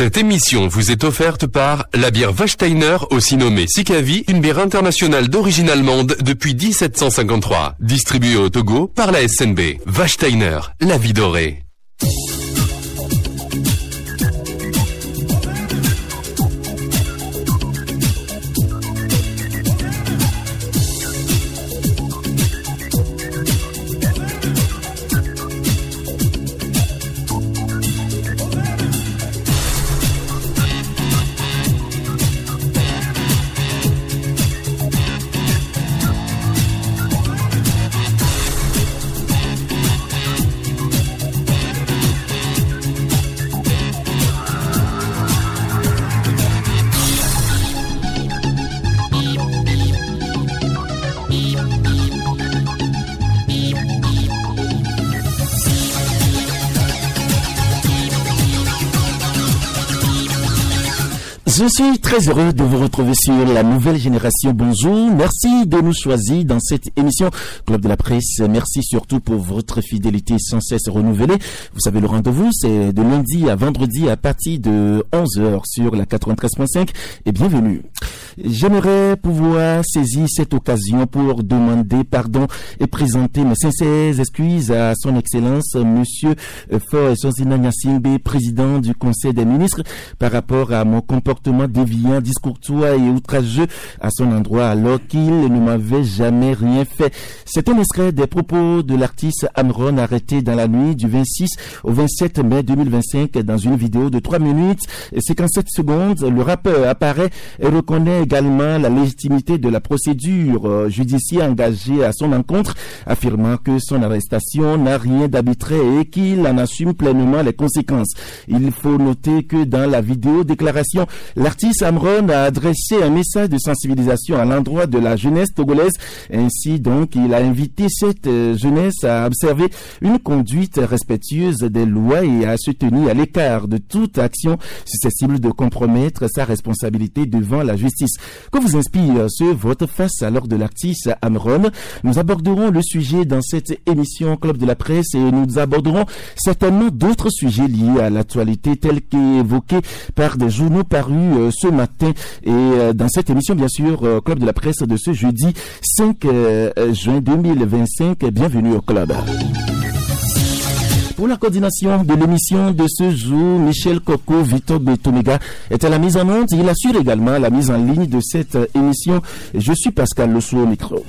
Cette émission vous est offerte par la bière Wachsteiner, aussi nommée Sikavi, une bière internationale d'origine allemande depuis 1753. Distribuée au Togo par la SNB. Wachsteiner, la vie dorée. Je suis très heureux de vous retrouver sur la nouvelle génération. Bonjour, merci de nous choisir dans cette émission Club de la Presse. Merci surtout pour votre fidélité sans cesse renouvelée. Vous savez, le rendez-vous, c'est de lundi à vendredi à partir de 11h sur la 93.5 et bienvenue. J'aimerais pouvoir saisir cette occasion pour demander pardon et présenter mes sincères excuses à son Excellence, Monsieur Faure Sonsina Nyassimbe, président du Conseil des ministres, par rapport à mon comportement déviant, discourtois et outrageux à son endroit alors qu'il ne m'avait jamais rien fait. C'est un extrait des propos de l'artiste Amron arrêté dans la nuit du 26 au 27 mai 2025 dans une vidéo de 3 minutes et 57 secondes. Le rappeur apparaît et reconnaît également la légitimité de la procédure judiciaire engagée à son encontre, affirmant que son arrestation n'a rien d'arbitraire et qu'il en assume pleinement les conséquences. Il faut noter que dans la vidéo déclaration, l'artiste Amron a adressé un message de sensibilisation à l'endroit de la jeunesse togolaise. Ainsi donc, il a invité cette jeunesse à observer une conduite respectueuse des lois et à se tenir à l'écart de toute action susceptible de compromettre sa responsabilité devant la justice. Que vous inspire ce vote face à l'ordre de l'artiste Amron? Nous aborderons le sujet dans cette émission Club de la Presse et nous aborderons certainement d'autres sujets liés à l'actualité tels qu'évoqués par des journaux parus ce matin. Et dans cette émission, bien sûr, Club de la Presse de ce jeudi 5 juin 2025. Bienvenue au Club. Pour la coordination de l'émission de ce jour, Michel Coco, Victor Betomega est à la mise en onde. Il assure également la mise en ligne de cette émission. Je suis Pascal Lossou au micro.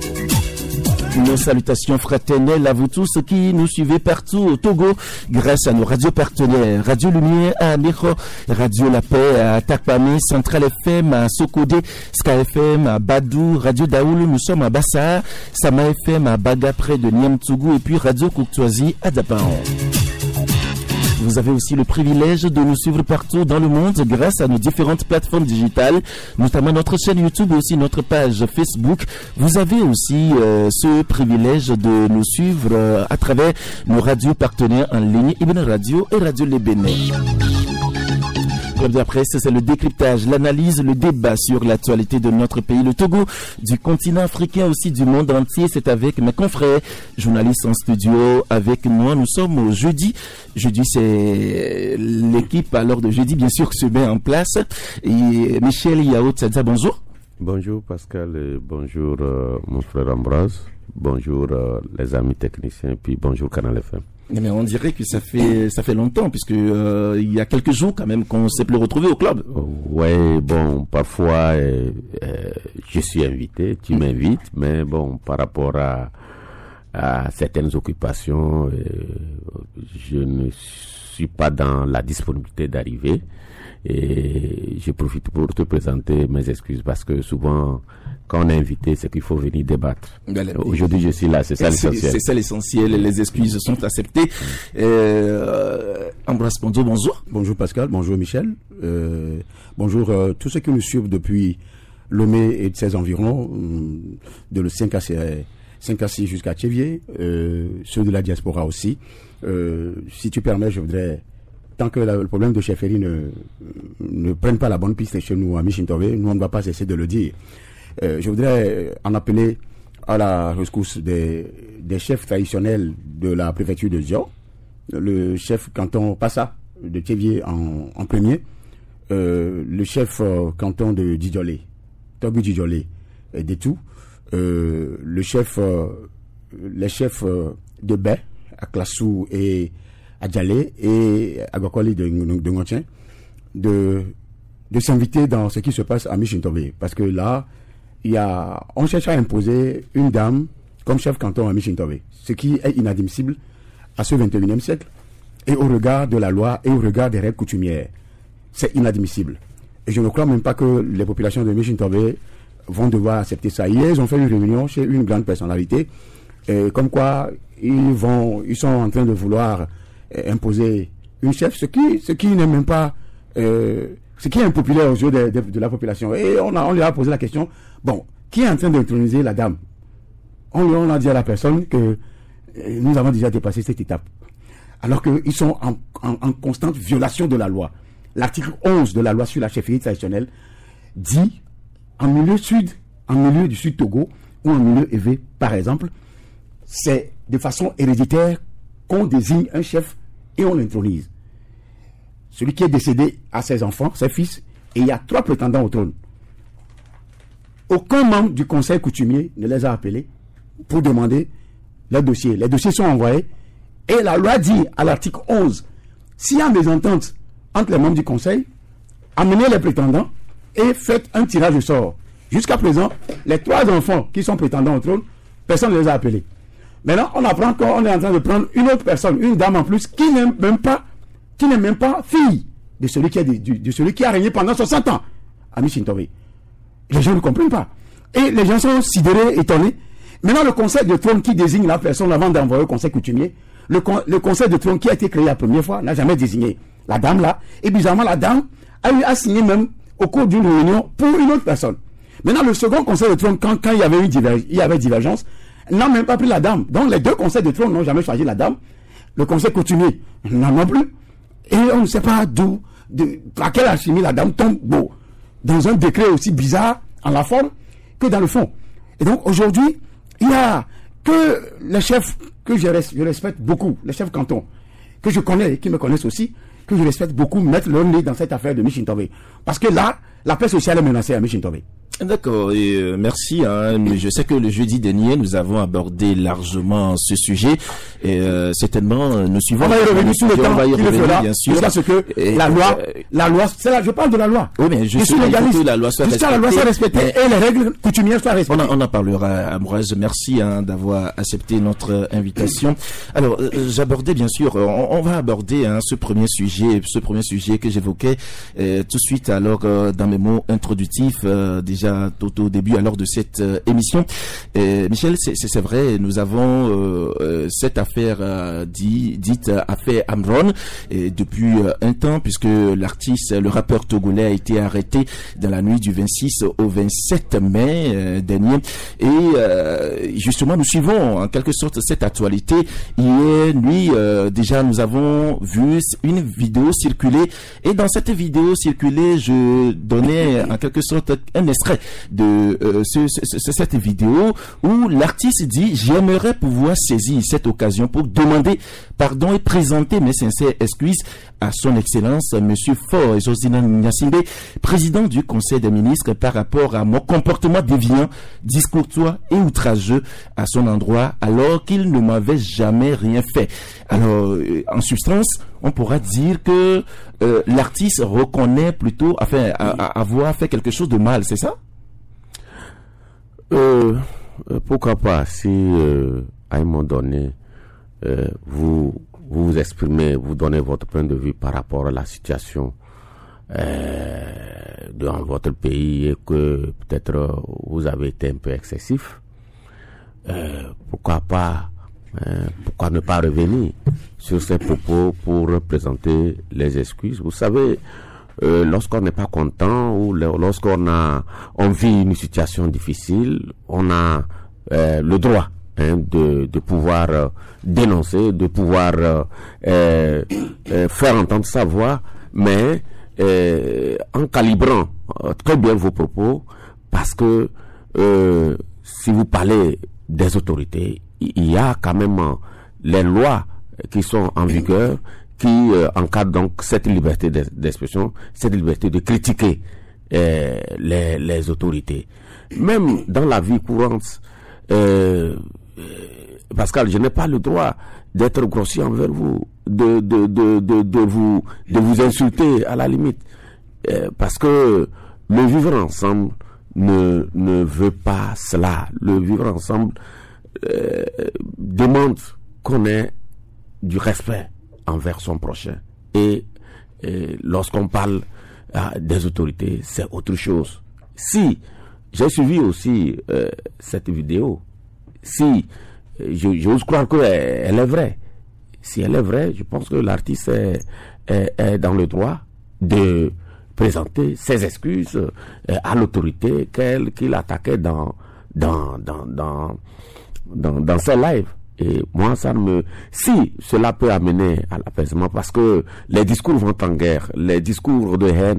Nos salutations fraternelles à vous tous qui nous suivez partout au Togo grâce à nos radios partenaires. Radio Lumière à Amiro, Radio La Paix à Takpamé, Central FM à Sokodé, Ska FM à Badou, Radio Daoul, nous sommes à Bassa, Sama FM à Baga près de Niamtougou et puis Radio Courtoisie à Dapaon. Vous avez aussi le privilège de nous suivre partout dans le monde grâce à nos différentes plateformes digitales, notamment notre chaîne YouTube et aussi notre page Facebook. Vous avez aussi ce privilège de nous suivre à travers nos radios partenaires en ligne, Ibn Radio et Radio Les Bénin. Club de la Presse, c'est le décryptage, l'analyse, le débat sur l'actualité de notre pays, le Togo, du continent africain, aussi du monde entier. C'est avec mes confrères, journalistes en studio, avec moi. Nous sommes au jeudi. Jeudi, c'est l'équipe, alors de jeudi, bien sûr, qui se met en place. Et Michel Yao Tsadza, bonjour. Bonjour Pascal, et bonjour mon frère Ambroise. Bonjour les amis techniciens, puis bonjour Canal FM. Mais on dirait que ça fait longtemps, puisque il y a quelques jours quand même qu'on s'est plus retrouvé au club. Ouais, bon, parfois je suis invité, tu m'invites, mais bon, par rapport à certaines occupations, je ne suis pas dans la disponibilité d'arriver. Et je profite pour te présenter mes excuses parce que souvent, quand on est invité, c'est qu'il faut venir débattre. Aujourd'hui, je suis là, c'est ça l'essentiel. C'est ça l'essentiel, les excuses sont acceptées. Ambroise Pondo, bonjour. Bonjour Pascal, bonjour Michel. Bonjour tous ceux qui nous suivent depuis Lomé et de ses environs, de le 5 à 6 jusqu'à Tchévier, ceux de la diaspora aussi. Si tu permets, je voudrais... Tant que le problème de chefferie ne prenne pas la bonne piste chez nous à Michintove, nous on ne va pas cesser de le dire. Je voudrais en appeler à la rescousse des chefs traditionnels de la préfecture de Dior, le chef canton Passa, de Théviers en premier, le chef canton de Djidjolé, Toby Djidjolé d'Etou, les chefs de Baie, à Klassou et à Djalé et à Gokoli de Ngontien, de s'inviter dans ce qui se passe à Michintobe. Parce que là, on cherche à imposer une dame comme chef canton à Michintobe, ce qui est inadmissible à ce 21e siècle et au regard de la loi et au regard des règles coutumières. C'est inadmissible. Et je ne crois même pas que les populations de Michintobe vont devoir accepter ça. Hier, ils ont fait une réunion chez une grande personnalité, comme quoi ils sont en train de vouloir imposer une chef, ce qui n'est même pas, ce qui est impopulaire aux yeux de la population. Et on lui a posé la question, bon, qui est en train d'introniser la dame? On a dit à la personne que nous avons déjà dépassé cette étape. Alors qu'ils sont en constante violation de la loi. L'article 11 de la loi sur la chefferie traditionnelle dit, en milieu du Sud Togo, ou en milieu élevé, par exemple, c'est de façon héréditaire qu'on désigne un chef et on l'intronise. Celui qui est décédé a ses enfants, ses fils, et il y a 3 prétendants au trône. Aucun membre du conseil coutumier ne les a appelés pour demander leurs dossiers. Les dossiers sont envoyés et la loi dit à l'article 11, s'il y a des ententes entre les membres du conseil, amenez les prétendants et faites un tirage au sort. Jusqu'à présent, les 3 enfants qui sont prétendants au trône, personne ne les a appelés. Maintenant, on apprend qu'on est en train de prendre une autre personne, une dame en plus, qui n'est même pas fille de celui qui a régné pendant 60 ans à Michintobe. Les gens ne comprennent pas. Et les gens sont sidérés, étonnés. Maintenant, le conseil de trône qui désigne la personne avant d'envoyer au conseil coutumier, le conseil de trône qui a été créé la première fois n'a jamais désigné la dame là. Et bizarrement, la dame a signé même au cours d'une réunion pour une autre personne. Maintenant, le second conseil de trône, quand il y avait divergence, n'a même pas pris la dame. Donc, les 2 conseils de trône n'ont jamais choisi la dame. Le conseil coutumier n'en a plus. Et on ne sait pas par quelle alchimie la dame tombe dans un décret aussi bizarre en la forme que dans le fond. Et donc, aujourd'hui, il y a que les chefs que je respecte beaucoup, les chefs cantons, que je connais et qui me connaissent aussi, que je respecte beaucoup, mettre leur nez dans cette affaire de Michintobe. Parce que là, la paix sociale est menacée à Michintobe. D'accord, et merci. Je sais que le jeudi dernier, nous avons abordé largement ce sujet. Et certainement, nous suivons. On va y revenir sur le temps qu'il le fera, bien sûr. Jusqu'à ce que la loi, je parle de la loi. Oui, mais je suis légaliste. Que la loi soit respectée. La loi soit respectée et les règles coutumières soient respectées. On en parlera, Ambroise. Merci d'avoir accepté notre invitation. Alors, j'abordais bien sûr. On va aborder ce premier sujet que j'évoquais tout de suite. Alors, dans mes mots introductifs, déjà tout au début alors de cette émission. Michel, c'est vrai, nous avons cette affaire dite affaire Amron depuis un temps, puisque l'artiste, le rappeur togolais a été arrêté dans la nuit du 26 au 27 mai dernier. Et justement, nous suivons en quelque sorte cette actualité. Hier nuit, déjà, nous avons vu une vidéo circuler, et dans cette vidéo circulée, je donnais en quelque sorte un extrait de cette vidéo où l'artiste dit: j'aimerais pouvoir saisir cette occasion pour demander pardon et présenter mes sincères excuses à son excellence monsieur Faure Josina Gnassingbé, président du conseil des ministres, par rapport à mon comportement déviant, discourtois et outrageux à son endroit, alors qu'il ne m'avait jamais rien fait. Alors, en substance, on pourra dire que l'artiste reconnaît plutôt avoir fait quelque chose de mal, c'est ça? Pourquoi pas, si à un moment donné vous exprimez, vous donnez votre point de vue par rapport à la situation dans votre pays, et que peut-être vous avez été un peu excessif, pourquoi ne pas revenir sur ces propos pour présenter les excuses? Vous savez, lorsqu'on n'est pas content ou on vit une situation difficile, on a le droit de pouvoir dénoncer, de pouvoir faire entendre sa voix, mais en calibrant très bien vos propos, parce que si vous parlez des autorités, il y a quand même les lois qui sont en vigueur, qui encadre donc cette liberté d'expression, cette liberté de critiquer les autorités. Même dans la vie courante, Pascal, je n'ai pas le droit d'être grossier envers vous, de vous insulter à la limite, parce que le vivre ensemble ne veut pas cela. Le vivre ensemble demande qu'on ait du respect envers son prochain. Et lorsqu'on parle des autorités, c'est autre chose. Si j'ai suivi aussi cette vidéo, si j'ose croire qu'elle est vraie, si elle est vraie, je pense que l'artiste est dans le droit de présenter ses excuses à l'autorité qu'il attaquait dans ses lives. Et moi, si cela peut amener à l'apaisement, parce que les discours vont en guerre, les discours de haine,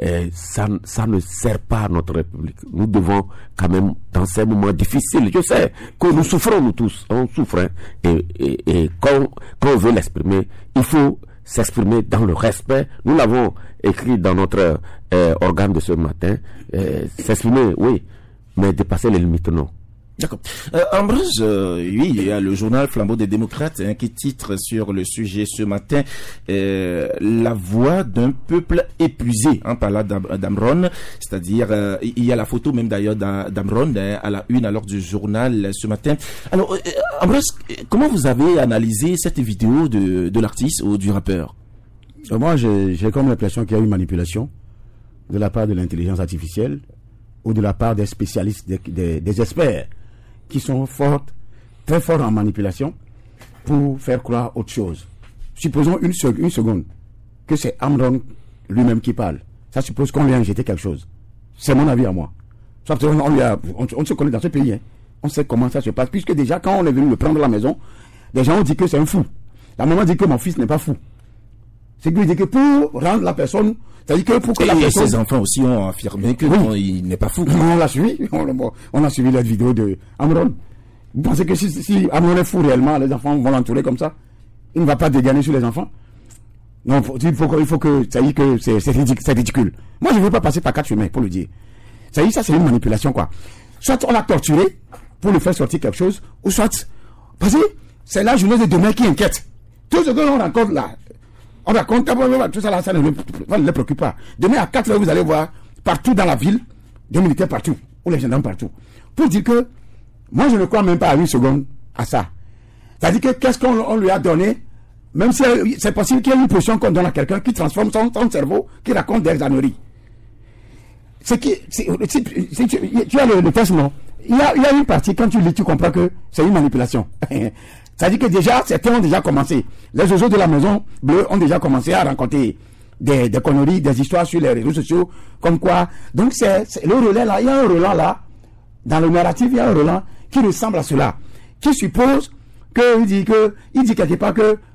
ça ne sert pas à notre République. Nous devons quand même, dans ces moments difficiles, je sais que nous souffrons, nous tous, on souffre, hein, et quand on veut l'exprimer, il faut s'exprimer dans le respect. Nous l'avons écrit dans notre organe de ce matin, s'exprimer, oui, mais dépasser les limites, non. D'accord. Ambroise, oui, il y a le journal Flambeau des démocrates qui titre sur le sujet ce matin la voix d'un peuple épuisé, par là d'Amron, c'est-à-dire il y a la photo même d'ailleurs d'Amron à la une alors du journal ce matin. Alors Ambroise, comment vous avez analysé cette vidéo de l'artiste ou du rappeur? Moi, j'ai comme l'impression qu'il y a une manipulation de la part de l'intelligence artificielle ou de la part des spécialistes, des experts qui sont très forts en manipulation pour faire croire autre chose. Supposons une seconde que c'est Amron lui-même qui parle. Ça suppose qu'on lui a injecté quelque chose. C'est mon avis à moi. On se connaît dans ce pays. Hein. On sait comment ça se passe. Puisque déjà, quand on est venu le prendre à la maison, les gens ont dit que c'est un fou. La maman dit que mon fils n'est pas fou. C'est qu'il dit que pour rendre la personne... C'est-à-dire que pour que la personne... ses enfants aussi ont affirmé que non, il n'est pas fou. On l'a suivi. On a suivi la vidéo de Amron. Vous pensez que si Amron est fou réellement, les enfants vont l'entourer comme ça? Il ne va pas dégainer sur les enfants? Non, il faut que... Ça y est que c'est ridicule. Moi, je ne veux pas passer par 4 chemins pour le dire. Ça y est, ça c'est une manipulation, quoi. Soit on l'a torturé pour lui faire sortir quelque chose, ou soit... Parce que c'est la journée de demain qui inquiète. Tout ce que l'on raconte là... On raconte, tout ça, ça ne les préoccupe pas. Demain à 4 heures, vous allez voir partout dans la ville, des militaires partout, ou les gendarmes partout. Pour dire que, moi je ne crois même pas à une seconde à ça. C'est-à-dire que qu'est-ce qu'on lui a donné, même si c'est possible qu'il y ait une pression qu'on donne à quelqu'un qui transforme son cerveau, qui raconte des âneries. Tu as le texte, non? Il y a une partie, quand tu lis, tu comprends que c'est une manipulation. C'est-à-dire que déjà, certains ont déjà commencé. Les oiseaux de la maison bleue ont déjà commencé à raconter des conneries, des histoires sur les réseaux sociaux, comme quoi. Donc c'est le relais là, il y a un relais là, dans le narratif, il y a un relais qui ressemble à cela, qui suppose il dit quelque part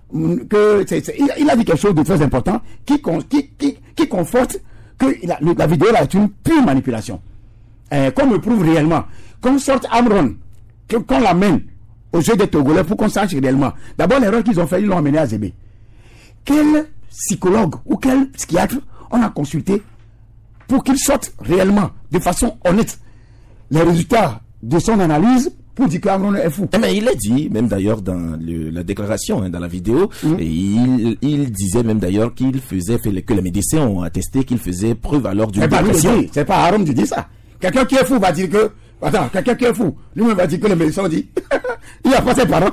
il a dit quelque chose de très important, qui conforte que la vidéo là est une pure manipulation. Qu'on me prouve réellement, qu'on sorte Amron, qu'on l'amène aux yeux des Togolais pour qu'on sache réellement. D'abord, l'erreur qu'ils ont fait, ils l'ont amené à Zébé. Quel psychologue ou quel psychiatre on a consulté pour qu'il sorte réellement, de façon honnête, les résultats de son analyse pour dire qu'Amron est fou? Mais il a dit, même d'ailleurs dans la déclaration, dans la vidéo, et il disait même d'ailleurs que les médecins ont attesté qu'il faisait preuve alors d'une dépression. C'est pas Aaron qui dit ça. Quelqu'un qui est fou va dire que... Attends, quelqu'un qui est fou, lui-même va dire que les médecins ont dit. Il n'a pas ses parents.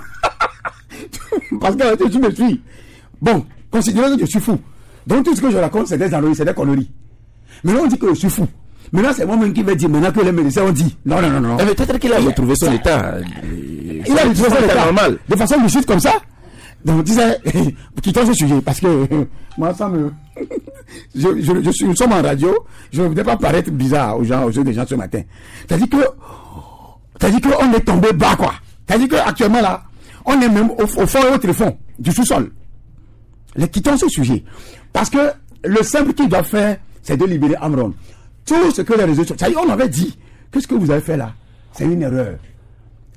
Parce que tu me suis. Bon, considérez que je suis fou. Donc tout ce que je raconte, c'est des âneries, c'est des conneries. Maintenant, on dit que je suis fou. Maintenant, c'est moi-même qui vais dire maintenant que les médecins ont dit. Non. Mais peut-être qu'il a retrouvé son état. Il a retrouvé son état normal. De façon lucide comme ça. Donc, disais, quittons ce sujet, parce que moi, ça me... nous sommes en radio, je ne voudrais pas paraître bizarre aux yeux des gens ce matin. C'est-à-dire qu'on est tombé bas, quoi. C'est-à-dire qu'actuellement, là, on est même au fond et au tréfonds du sous-sol. Quittons ce sujet. Parce que le simple qu'il doit faire, c'est de libérer Amron. Tout ce que les réseaux sociaux... Ça y est, on avait dit, qu'est-ce que vous avez fait là? C'est une erreur.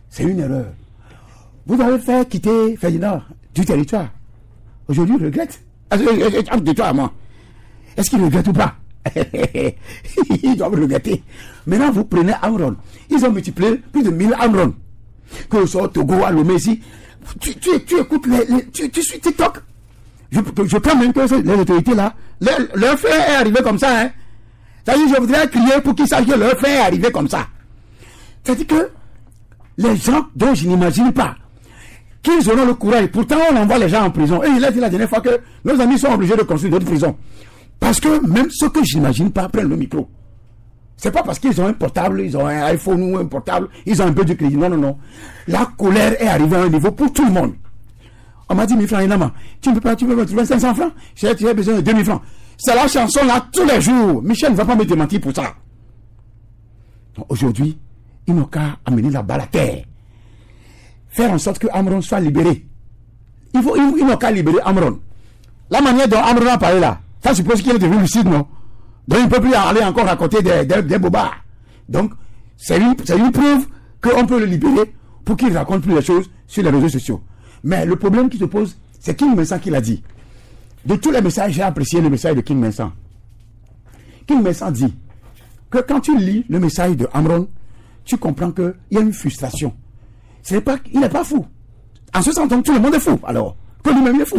Vous avez fait quitter Ferdinand du territoire. Aujourd'hui, il regrette. De toi à moi. Est-ce qu'ils regrettent ou pas? Ils doivent regretter. Maintenant, vous prenez Amron. Ils ont multiplié plus de 1000 Amron. Que ce soit au Togo, à Lomé ici. Tu écoutes, tu suis TikTok. Je crois même que les autorités là, leur fait est arrivé comme ça. Hein. C'est-à-dire, je voudrais crier pour qu'ils sachent que leur fait est arrivé comme ça. C'est-à-dire que les gens dont je n'imagine pas qu'ils auront le courage. Pourtant, on envoie les gens en prison. Et il a dit la dernière fois que nos amis sont obligés de construire d'autres prisons. Parce que même ceux que je n'imagine pas prennent le micro. C'est pas parce qu'ils ont un portable, ils ont un iPhone ou un portable, ils ont un peu de crédit. Non, non, non. La colère est arrivée à un niveau pour tout le monde. On m'a dit 1000 francs, Inama. Tu peux me trouver 500 francs? J'ai besoin de 2000 francs. C'est la chanson là tous les jours. Michel ne va pas me démentir pour ça. Donc, aujourd'hui, ils n'ont qu'à amener la balle à terre. Faire en sorte que Amron soit libéré. Ils n'ont qu'à libérer Amron. La manière dont Amron a parlé là, ça suppose qu'il est devenu lucide, non? Donc il ne peut plus aller encore raconter des bobards. Donc, c'est une preuve qu'on peut le libérer pour qu'il raconte plus les choses sur les réseaux sociaux. Mais le problème qui se pose, c'est King Vincent qui l'a dit. De tous les messages, j'ai apprécié le message de King Vincent. King Vincent dit que quand tu lis le message de Amron, tu comprends qu'il y a une frustration. Il n'est pas fou. En ce sens, donc, tout le monde est fou. Alors, que lui-même est fou.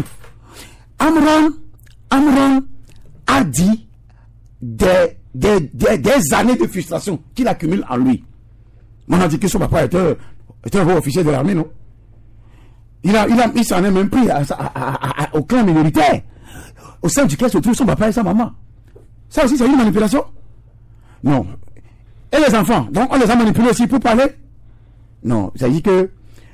Amron a dit des années de frustration qu'il accumule en lui. On a dit que son papa était un haut officier de l'armée, non? Il s'en est même pris au clan minoritaire, au sein duquel se trouvent son papa et sa maman. Ça aussi, c'est une manipulation? Non. Et les enfants, donc on les a manipulés aussi pour parler? Non, ça dit que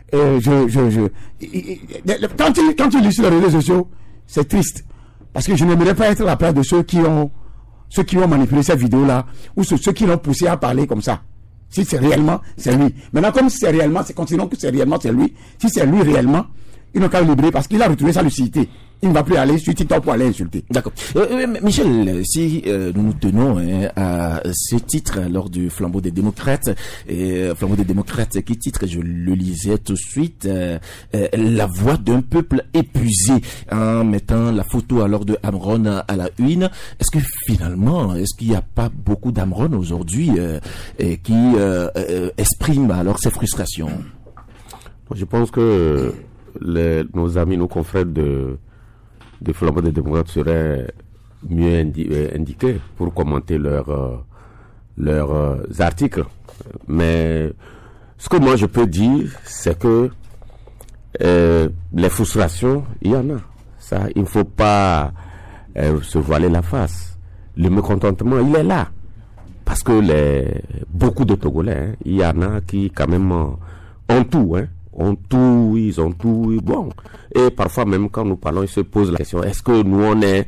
quand tu lis sur les réseaux sociaux, c'est triste. Parce que je n'aimerais pas être à la place de ceux qui ont manipulé cette vidéo-là, ou ceux qui l'ont poussé à parler comme ça. Si c'est réellement, c'est lui. Maintenant, comme c'est réellement, considérons que c'est réellement, c'est lui. Si c'est lui réellement, il n'a qu'à le libérer parce qu'il a retrouvé sa lucidité. Il ne va plus aller sur TikTok pour aller insulter. D'accord. Michel, si nous nous tenons à ce titre lors du Flambeau des démocrates, Flambeau des démocrates qui titre, je le lisais tout de suite, la voix d'un peuple épuisé, en mettant la photo alors de Amron à la une. Est-ce que finalement, qu'il n'y a pas beaucoup d'Amron aujourd'hui qui expriment alors ces frustrations? Je pense que nos amis, nos confrères de Flambeau des démocrates seraient mieux indiqués pour commenter leurs articles. Mais ce que moi je peux dire, c'est que les frustrations, il y en a. Ça, il ne faut pas se voiler la face. Le mécontentement, il est là. Parce que beaucoup de Togolais, il y en a qui quand même ont tout, ils ont tout, bon. Et parfois même quand nous parlons, ils se posent la question, est-ce que nous on est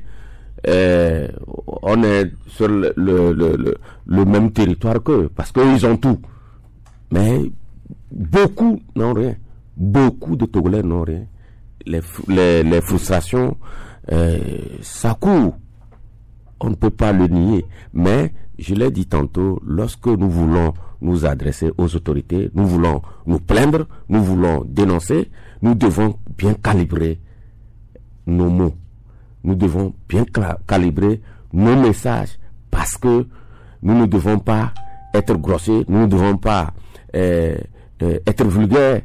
sur le même territoire qu'eux? Parce qu'ils ont tout. Mais beaucoup n'ont rien. Beaucoup de Togolais n'ont rien. Les frustrations, ça court. On ne peut pas le nier. Mais, je l'ai dit tantôt, lorsque nous voulons nous adresser aux autorités, nous voulons nous plaindre, nous voulons dénoncer, nous devons bien calibrer nos mots. Nous devons bien calibrer nos messages parce que nous ne devons pas être grossiers, nous ne devons pas être vulgaires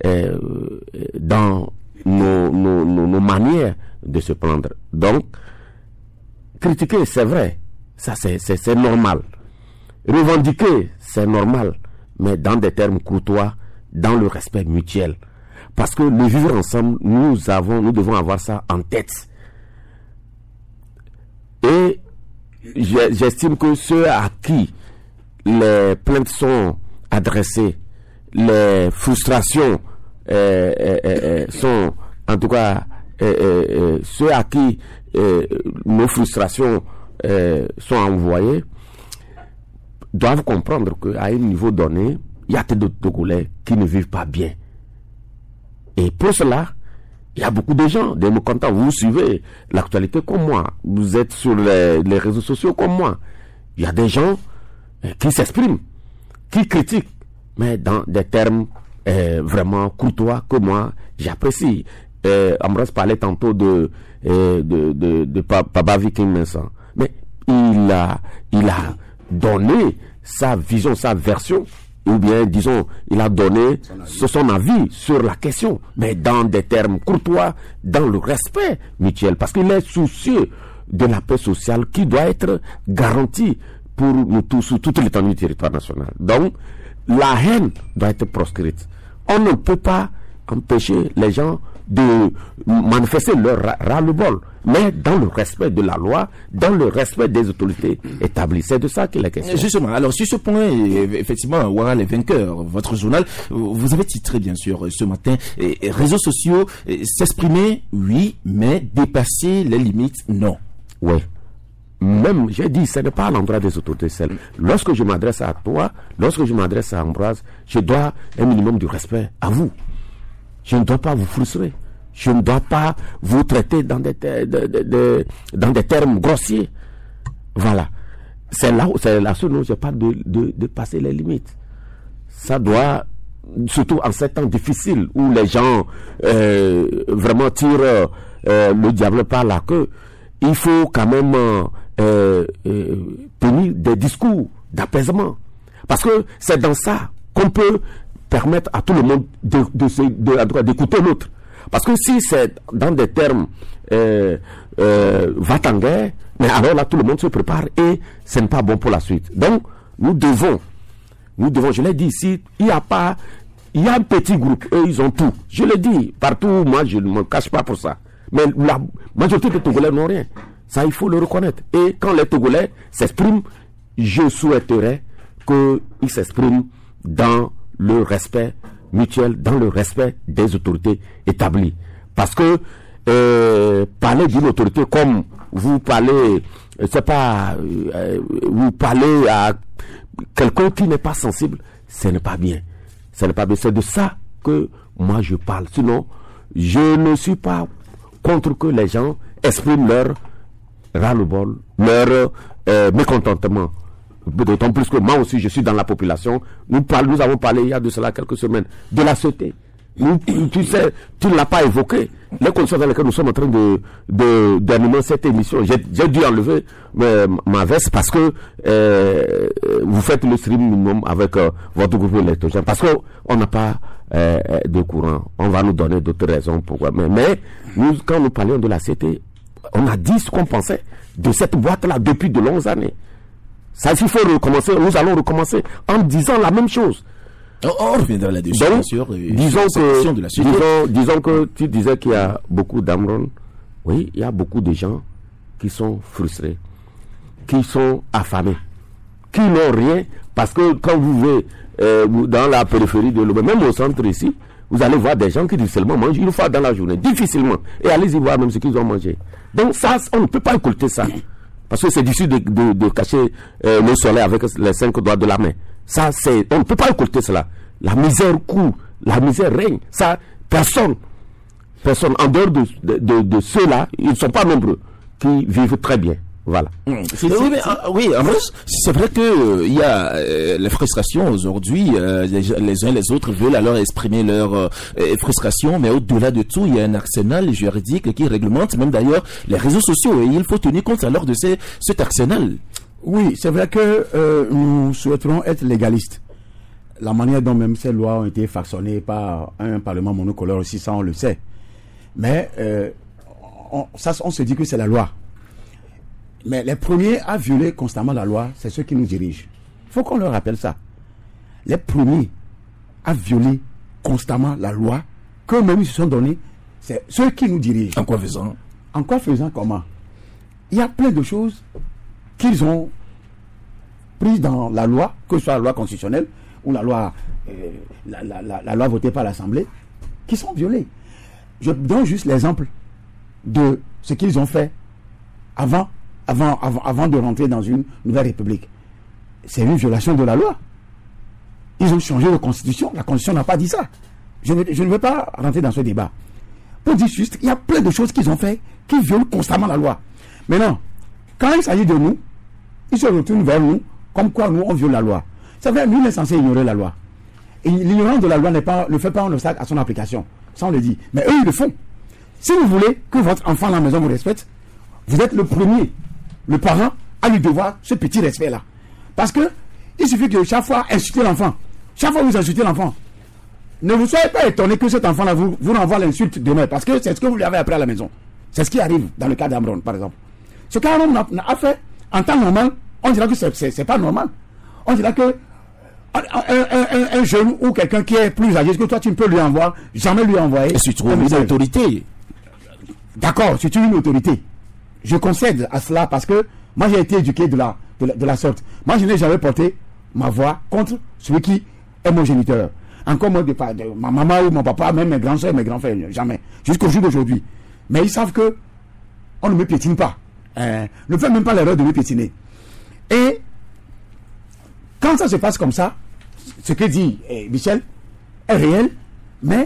dans nos manières de se plaindre. Donc, critiquer, c'est vrai, ça c'est normal. Revendiquer, c'est normal, mais dans des termes courtois, dans le respect mutuel. Parce que le vivre ensemble, nous devons avoir ça en tête. Et j'estime que ceux à qui les plaintes sont adressées, les frustrations sont, en tout cas, ceux à qui nos frustrations sont envoyées, doivent comprendre qu'à un niveau donné, il y a des Togolais qui ne vivent pas bien. Et pour cela, il y a beaucoup de gens, des mécontents. Vous suivez l'actualité comme moi. Vous êtes sur les réseaux sociaux comme moi. Il y a des gens qui s'expriment, qui critiquent, mais dans des termes vraiment courtois que moi, j'apprécie. Ambroise parlait tantôt de Papa Viking Vincent. Mais il a donné sa vision, sa version, ou bien, disons, il a donné son avis sur la question, mais dans des termes courtois, dans le respect mutuel, parce qu'il est soucieux de la paix sociale qui doit être garantie pour nous tous, sur toute l'étendue du territoire national. Donc, la haine doit être proscrite. On ne peut pas empêcher les gens de manifester leur ras-le-bol, mais dans le respect de la loi, dans le respect des autorités établies. C'est de ça qu'il est question. Justement, alors sur ce point, effectivement, Ouattara les vainqueurs, votre journal, vous avez titré bien sûr ce matin, réseaux sociaux, s'exprimer, oui, mais dépasser les limites, non. Oui. Même, j'ai dit, ce n'est pas à l'endroit des autorités seules. Lorsque je m'adresse à toi, lorsque je m'adresse à Ambroise, je dois un minimum de respect à vous. Je ne dois pas vous frustrer. Je ne dois pas vous traiter dans des termes grossiers. Voilà. C'est la seule où je parle de passer les limites. Ça doit, surtout en ces temps difficiles où les gens vraiment tirent le diable par la queue, il faut quand même tenir des discours d'apaisement. Parce que c'est dans ça qu'on peut permettre à tout le monde d'écouter l'autre. Parce que si c'est dans des termes va-t-en-guerre, mais alors là tout le monde se prépare et ce n'est pas bon pour la suite. Donc nous devons, je l'ai dit ici, il y a un petit groupe, eux ils ont tout. Je l'ai dit partout, moi je ne me cache pas pour ça. Mais la majorité des Togolais n'ont rien. Ça il faut le reconnaître. Et quand les Togolais s'expriment, je souhaiterais qu'ils s'expriment dans le respect mutuel, dans le respect des autorités établies. Parce que parler d'une autorité comme vous parlez, vous parlez à quelqu'un qui n'est pas sensible, ce n'est pas bien. Ce n'est pas bien. C'est de ça que moi je parle. Sinon, je ne suis pas contre que les gens expriment leur ras-le-bol, leur mécontentement. D'autant plus que moi aussi je suis dans la population. Nous avons parlé il y a de cela quelques semaines de la société. Tu sais, tu ne l'as pas évoqué. Les conditions dans lesquelles nous sommes en train d'animer cette émission, j'ai dû enlever ma veste parce que vous faites le stream minimum avec votre groupe électrogène. Parce qu'on n'a pas de courant. On va nous donner d'autres raisons pourquoi. Mais nous, quand nous parlions de la société, on a dit ce qu'on pensait de cette boîte-là depuis de longues années. Ça, s'il faut recommencer, nous allons recommencer en disant la même chose. On reviendra là-dessus, bien sûr. Disons que tu disais qu'il y a beaucoup d'Amron. Oui, il y a beaucoup de gens qui sont frustrés, qui sont affamés, qui n'ont rien, parce que quand vous vivez dans la périphérie de Lomé, même au centre ici, vous allez voir des gens qui difficilement mangent une fois dans la journée, difficilement. Et allez-y voir même ce qu'ils ont mangé. Donc ça, on ne peut pas écouter ça. Parce que c'est difficile de cacher le soleil avec les 5 doigts de la main. Ça, on ne peut pas occulter cela. La misère court, la misère règne. Ça, personne, en dehors de ceux-là, ils ne sont pas nombreux, qui vivent très bien. Voilà. Oui, c'est vrai que il y a les frustrations aujourd'hui. Les uns les autres veulent alors exprimer leur frustration, mais au-delà de tout, il y a un arsenal juridique qui réglemente même d'ailleurs les réseaux sociaux, et il faut tenir compte alors de cet arsenal. Oui, c'est vrai que nous souhaiterons être légalistes. La manière dont même ces lois ont été façonnées par un parlement monocolore aussi, ça on le sait. Mais on se dit que c'est la loi. Mais les premiers à violer constamment la loi, c'est ceux qui nous dirigent. Il faut qu'on leur rappelle ça. Les premiers à violer constamment la loi, qu'eux-mêmes ils se sont donnés, c'est ceux qui nous dirigent. En quoi faisant? En quoi faisant comment? Il y a plein de choses qu'ils ont prises dans la loi, que ce soit la loi constitutionnelle ou la loi votée par l'Assemblée, qui sont violées. Je donne juste l'exemple de ce qu'ils ont fait avant de rentrer dans une nouvelle république. C'est une violation de la loi. Ils ont changé de constitution. La constitution n'a pas dit ça. Je ne veux pas rentrer dans ce débat. Pour dire juste, il y a plein de choses qu'ils ont fait qui violent constamment la loi. Maintenant, quand il s'agit de nous, ils se retournent vers nous comme quoi nous on viole la loi. C'est vrai, nous on est censé ignorer la loi. Et l'ignorance de la loi ne fait pas un obstacle à son application. Ça on le dit. Mais eux ils le font. Si vous voulez que votre enfant à la maison vous respecte, vous êtes le premier, le parent, à lui devoir ce petit respect-là. Parce que il suffit que chaque fois insulter l'enfant, chaque fois vous insultez l'enfant, ne vous soyez pas étonné que cet enfant-là vous renvoie l'insulte demain, parce que c'est ce que vous lui avez appris à la maison. C'est ce qui arrive dans le cas d'Amron, par exemple. Ce qu'Amron a fait, en temps normal, on dira que c'est pas normal. On dira que un jeune ou quelqu'un qui est plus âgé que toi, tu ne peux jamais lui envoyer. Et si tu trouves une autorité. D'accord, si tu es une autorité. Je concède à cela parce que moi j'ai été éduqué de la sorte. Moi je n'ai jamais porté ma voix contre celui qui est mon géniteur. Encore moins de ma maman ou mon papa, même mes grands soeurs, mes grands frères, jamais. Jusqu'au jour d'aujourd'hui. Mais ils savent que on ne me piétine pas. Ne faites même pas l'erreur de me piétiner. Et quand ça se passe comme ça, ce que dit Michel est réel, mais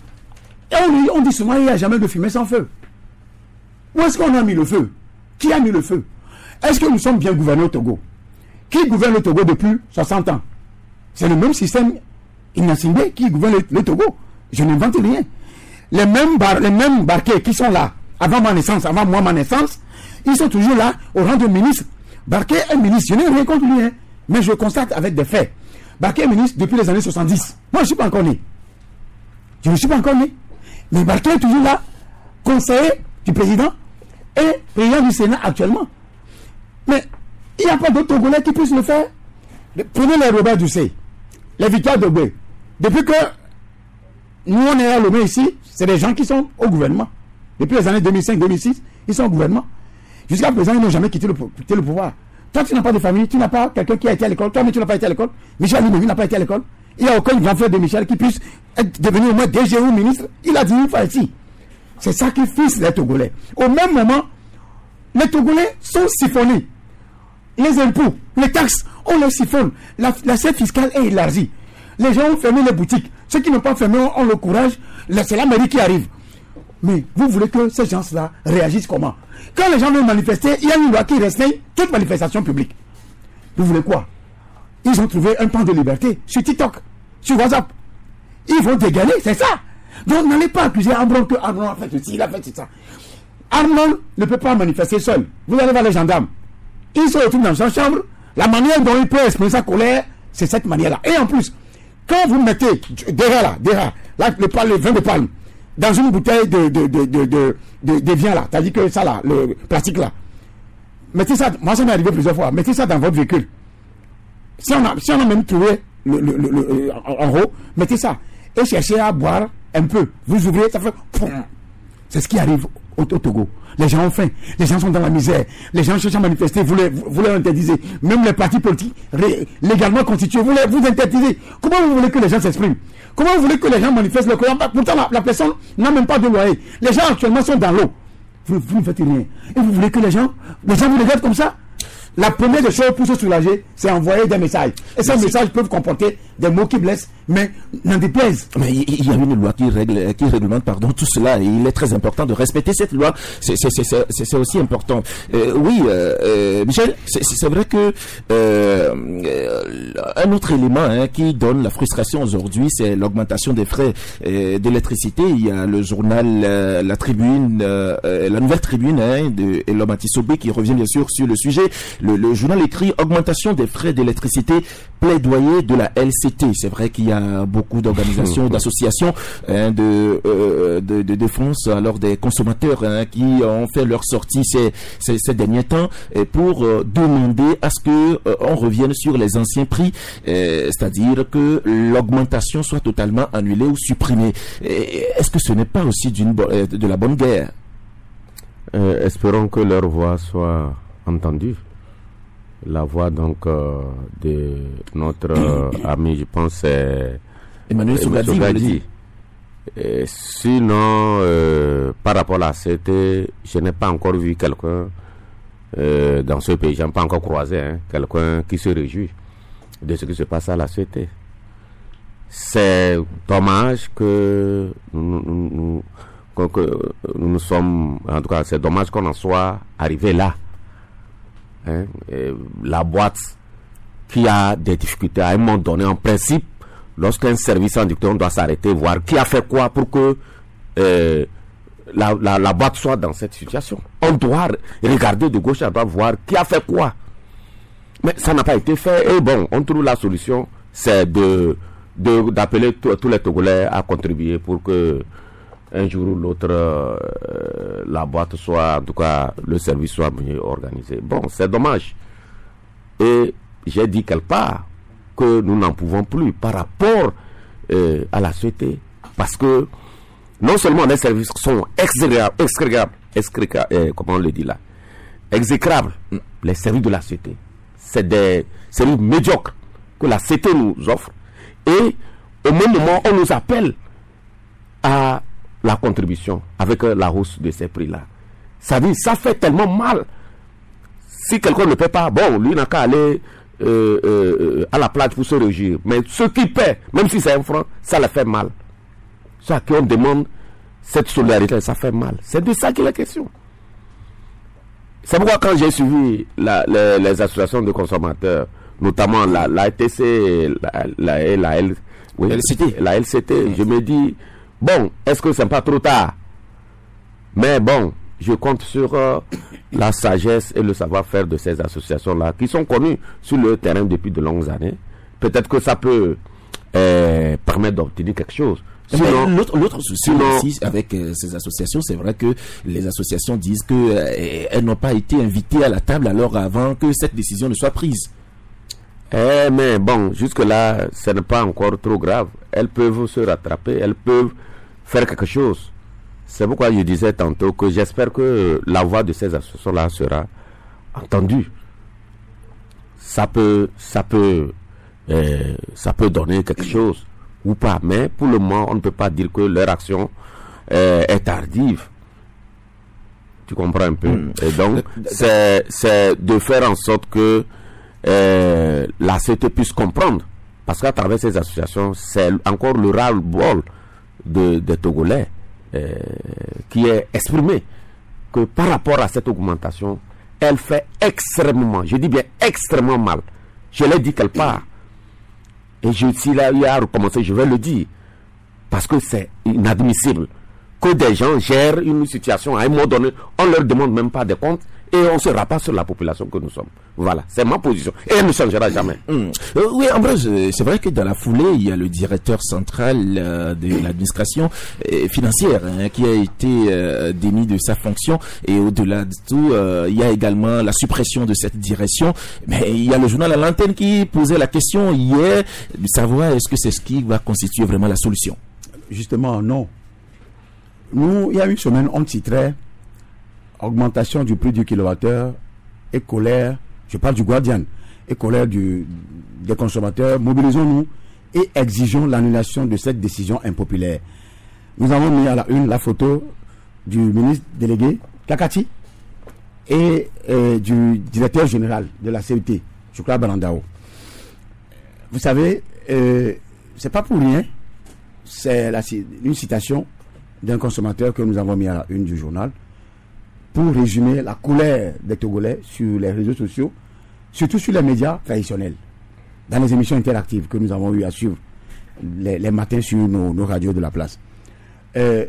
on dit souvent il n'y a jamais de fumée sans feu. Où est-ce qu'on a mis le feu? Qui a mis le feu? Est-ce que nous sommes bien gouvernés au Togo? Qui gouverne le Togo depuis 60 ans? C'est le même système Inassingbe qui gouverne le Togo. Je n'invente rien. Les mêmes Barké qui sont là avant ma naissance, ils sont toujours là au rang de ministre. Barké est ministre, je n'ai rien contre lui, mais je constate avec des faits. Barké est ministre depuis les années 70. Moi, je ne suis pas encore né. Je ne suis pas encore né. Mais Barké est toujours là, conseiller du président et président du Sénat actuellement. Mais il n'y a pas d'autres Togolais qui puissent le faire. Prenez les Robert Dussé, les Victor Dogbe. Depuis que nous, on est à Lomé ici, c'est des gens qui sont au gouvernement. Depuis les années 2005-2006, ils sont au gouvernement. Jusqu'à présent, ils n'ont jamais quitté le pouvoir. Toi, tu n'as pas de famille, tu n'as pas quelqu'un qui a été à l'école. Toi, mais tu n'as pas été à l'école. Michel lui n'a pas été à l'école. Il n'y a aucun grand frère de Michel qui puisse devenir au moins DG ou ministre. Il a dit une fois ici. C'est ça qui fixe les Togolais. Au même moment, les Togolais sont siphonnés. Les impôts, les taxes, on les siphonne. L'assiette fiscale est élargie. Les gens ont fermé les boutiques. Ceux qui n'ont pas fermé ont le courage. C'est la mairie qui arrive. Mais vous voulez que ces gens-là réagissent comment? Quand les gens veulent manifester, il y a une loi qui restreint toute manifestation publique. Vous voulez quoi? Ils ont trouvé un pan de liberté sur TikTok, sur WhatsApp. Ils vont dégainer, c'est ça. Donc n'allez pas accuser Amron que Amron a fait ceci, il a fait ça. Amron ne peut pas manifester seul. Vous allez voir les gendarmes. Ils se retrouvent dans sa chambre. La manière dont il peut exprimer sa colère, c'est cette manière-là. Et en plus, quand vous mettez derrière là, le vin de palme, dans une bouteille de vin là, c'est-à-dire que ça là, le plastique là, mettez ça, moi ça m'est arrivé plusieurs fois, mettez ça dans votre véhicule. Si on a même trouvé en haut, mettez ça et cherchez à boire un peu. Vous ouvrez, ça fait poum. C'est ce qui arrive au Togo. Les gens ont faim, les gens sont dans la misère, les gens cherchent à manifester, vous les interdisez. Même les partis politiques légalement constitués, vous interdisez. Comment vous voulez que les gens s'expriment? Comment vous voulez que les gens manifestent le courant? Pourtant, la personne n'a même pas de loyer. Les gens actuellement sont dans l'eau. Vous ne faites rien. Et vous voulez que les gens vous regardent comme ça? La première des choses pour se soulager, c'est envoyer des messages. Et ces messages peuvent comporter des mots qui blessent, mais n'en déplaise. Mais il y a une loi qui réglemente tout cela, et il est très important de respecter cette loi. C'est aussi important. Oui, Michel, c'est vrai que un autre élément qui donne la frustration aujourd'hui, c'est l'augmentation des frais d'électricité. Il y a le journal La Tribune, la Nouvelle Tribune de Elom Atisobé qui revient bien sûr sur le sujet. Le journal écrit augmentation des frais d'électricité, plaidoyer de la LCT. C'est vrai qu'il y a beaucoup d'organisations, d'associations de défense alors des consommateurs qui ont fait leur sortie ces derniers temps pour demander à ce que on revienne sur les anciens prix, c'est-à-dire que l'augmentation soit totalement annulée ou supprimée. Est-ce que ce n'est pas aussi de la bonne guerre? Espérons que leur voix soit entendue. La voix donc de notre ami, je pense, c'est Emmanuel Sougadi. Sinon, par rapport à la CT, je n'ai pas encore vu quelqu'un dans ce pays, je n'ai pas encore croisé quelqu'un qui se réjouit de ce qui se passe à la CT. C'est dommage que nous sommes, en tout cas, c'est dommage qu'on en soit arrivé là. La boîte qui a des difficultés à un moment donné, en principe, lorsqu'un service en dictation doit s'arrêter, voir qui a fait quoi pour que la boîte soit dans cette situation. On doit regarder de gauche à droite, voir qui a fait quoi. Mais ça n'a pas été fait. Et bon, on trouve la solution, c'est d'appeler tous les Togolais à contribuer pour que un jour ou l'autre, la boîte soit, en tout cas, le service soit mieux organisé. Bon, c'est dommage. Et j'ai dit quelque part que nous n'en pouvons plus par rapport à la société. Parce que non seulement les services sont comment on le dit là, exécrables, les services de la société. C'est des services médiocres que la société nous offre. Et au même moment, on nous appelle à la contribution avec la hausse de ces prix-là. Ça dit, ça fait tellement mal. Si quelqu'un ne paie pas, bon, lui n'a qu'à aller à la plage pour se réjouir. Mais ceux qui paient, même si c'est 1 franc, ça leur fait mal. Ceux à qui on demande cette solidarité, ça fait mal. C'est de ça qu'il est question. C'est pourquoi quand j'ai suivi les associations de consommateurs, notamment la LTC, la LCT, je me dis, bon, est-ce que c'est pas trop tard? Mais bon, je compte sur la sagesse et le savoir-faire de ces associations-là, qui sont connues sur le terrain depuis de longues années. Peut-être que ça peut permettre d'obtenir quelque chose. L'autre souci aussi avec ces associations, c'est vrai que les associations disent qu'elles n'ont pas été invitées à la table alors avant que cette décision ne soit prise. Mais bon, jusque-là, ce n'est pas encore trop grave. Elles peuvent se rattraper, elles peuvent faire quelque chose. C'est pourquoi je disais tantôt que j'espère que la voix de ces associations-là sera entendue. Ça peut donner quelque chose ou pas, mais pour le moment, on ne peut pas dire que leur action est tardive. Tu comprends un peu? Et donc, c'est de faire en sorte que la CT puisse comprendre, parce qu'à travers ces associations, c'est encore le ras-le-bol des Togolais qui est exprimé que par rapport à cette augmentation, elle fait extrêmement, je dis bien extrêmement mal. Je l'ai dit quelque part. Et si là il y a à recommencer, je vais le dire. Parce que c'est inadmissible que des gens gèrent une situation à un moment donné, on ne leur demande même pas de comptes et on se rabat sur la population que nous sommes. Voilà, c'est ma position. Et elle ne changera jamais. Oui, Ambroise, c'est vrai que dans la foulée, il y a le directeur central de l'administration financière qui a été démis de sa fonction. Et au-delà de tout, il y a également la suppression de cette direction. Mais il y a le journal à l'antenne qui posait la question hier de savoir est-ce que c'est ce qui va constituer vraiment la solution. Justement, non. Nous, il y a une semaine, on titrait augmentation du prix du kilowattheure et colère, je parle du Guardian, et colère des consommateurs. Mobilisons-nous et exigeons l'annulation de cette décision impopulaire. Nous avons mis à la une la photo du ministre délégué Kakati et du directeur général de la CET, Choukla Balandao. Vous savez, c'est pas pour rien, c'est une citation d'un consommateur que nous avons mis à la une du journal pour résumer la colère des Togolais sur les réseaux sociaux, surtout sur les médias traditionnels, dans les émissions interactives que nous avons eu à suivre les matins sur nos radios de la place. Il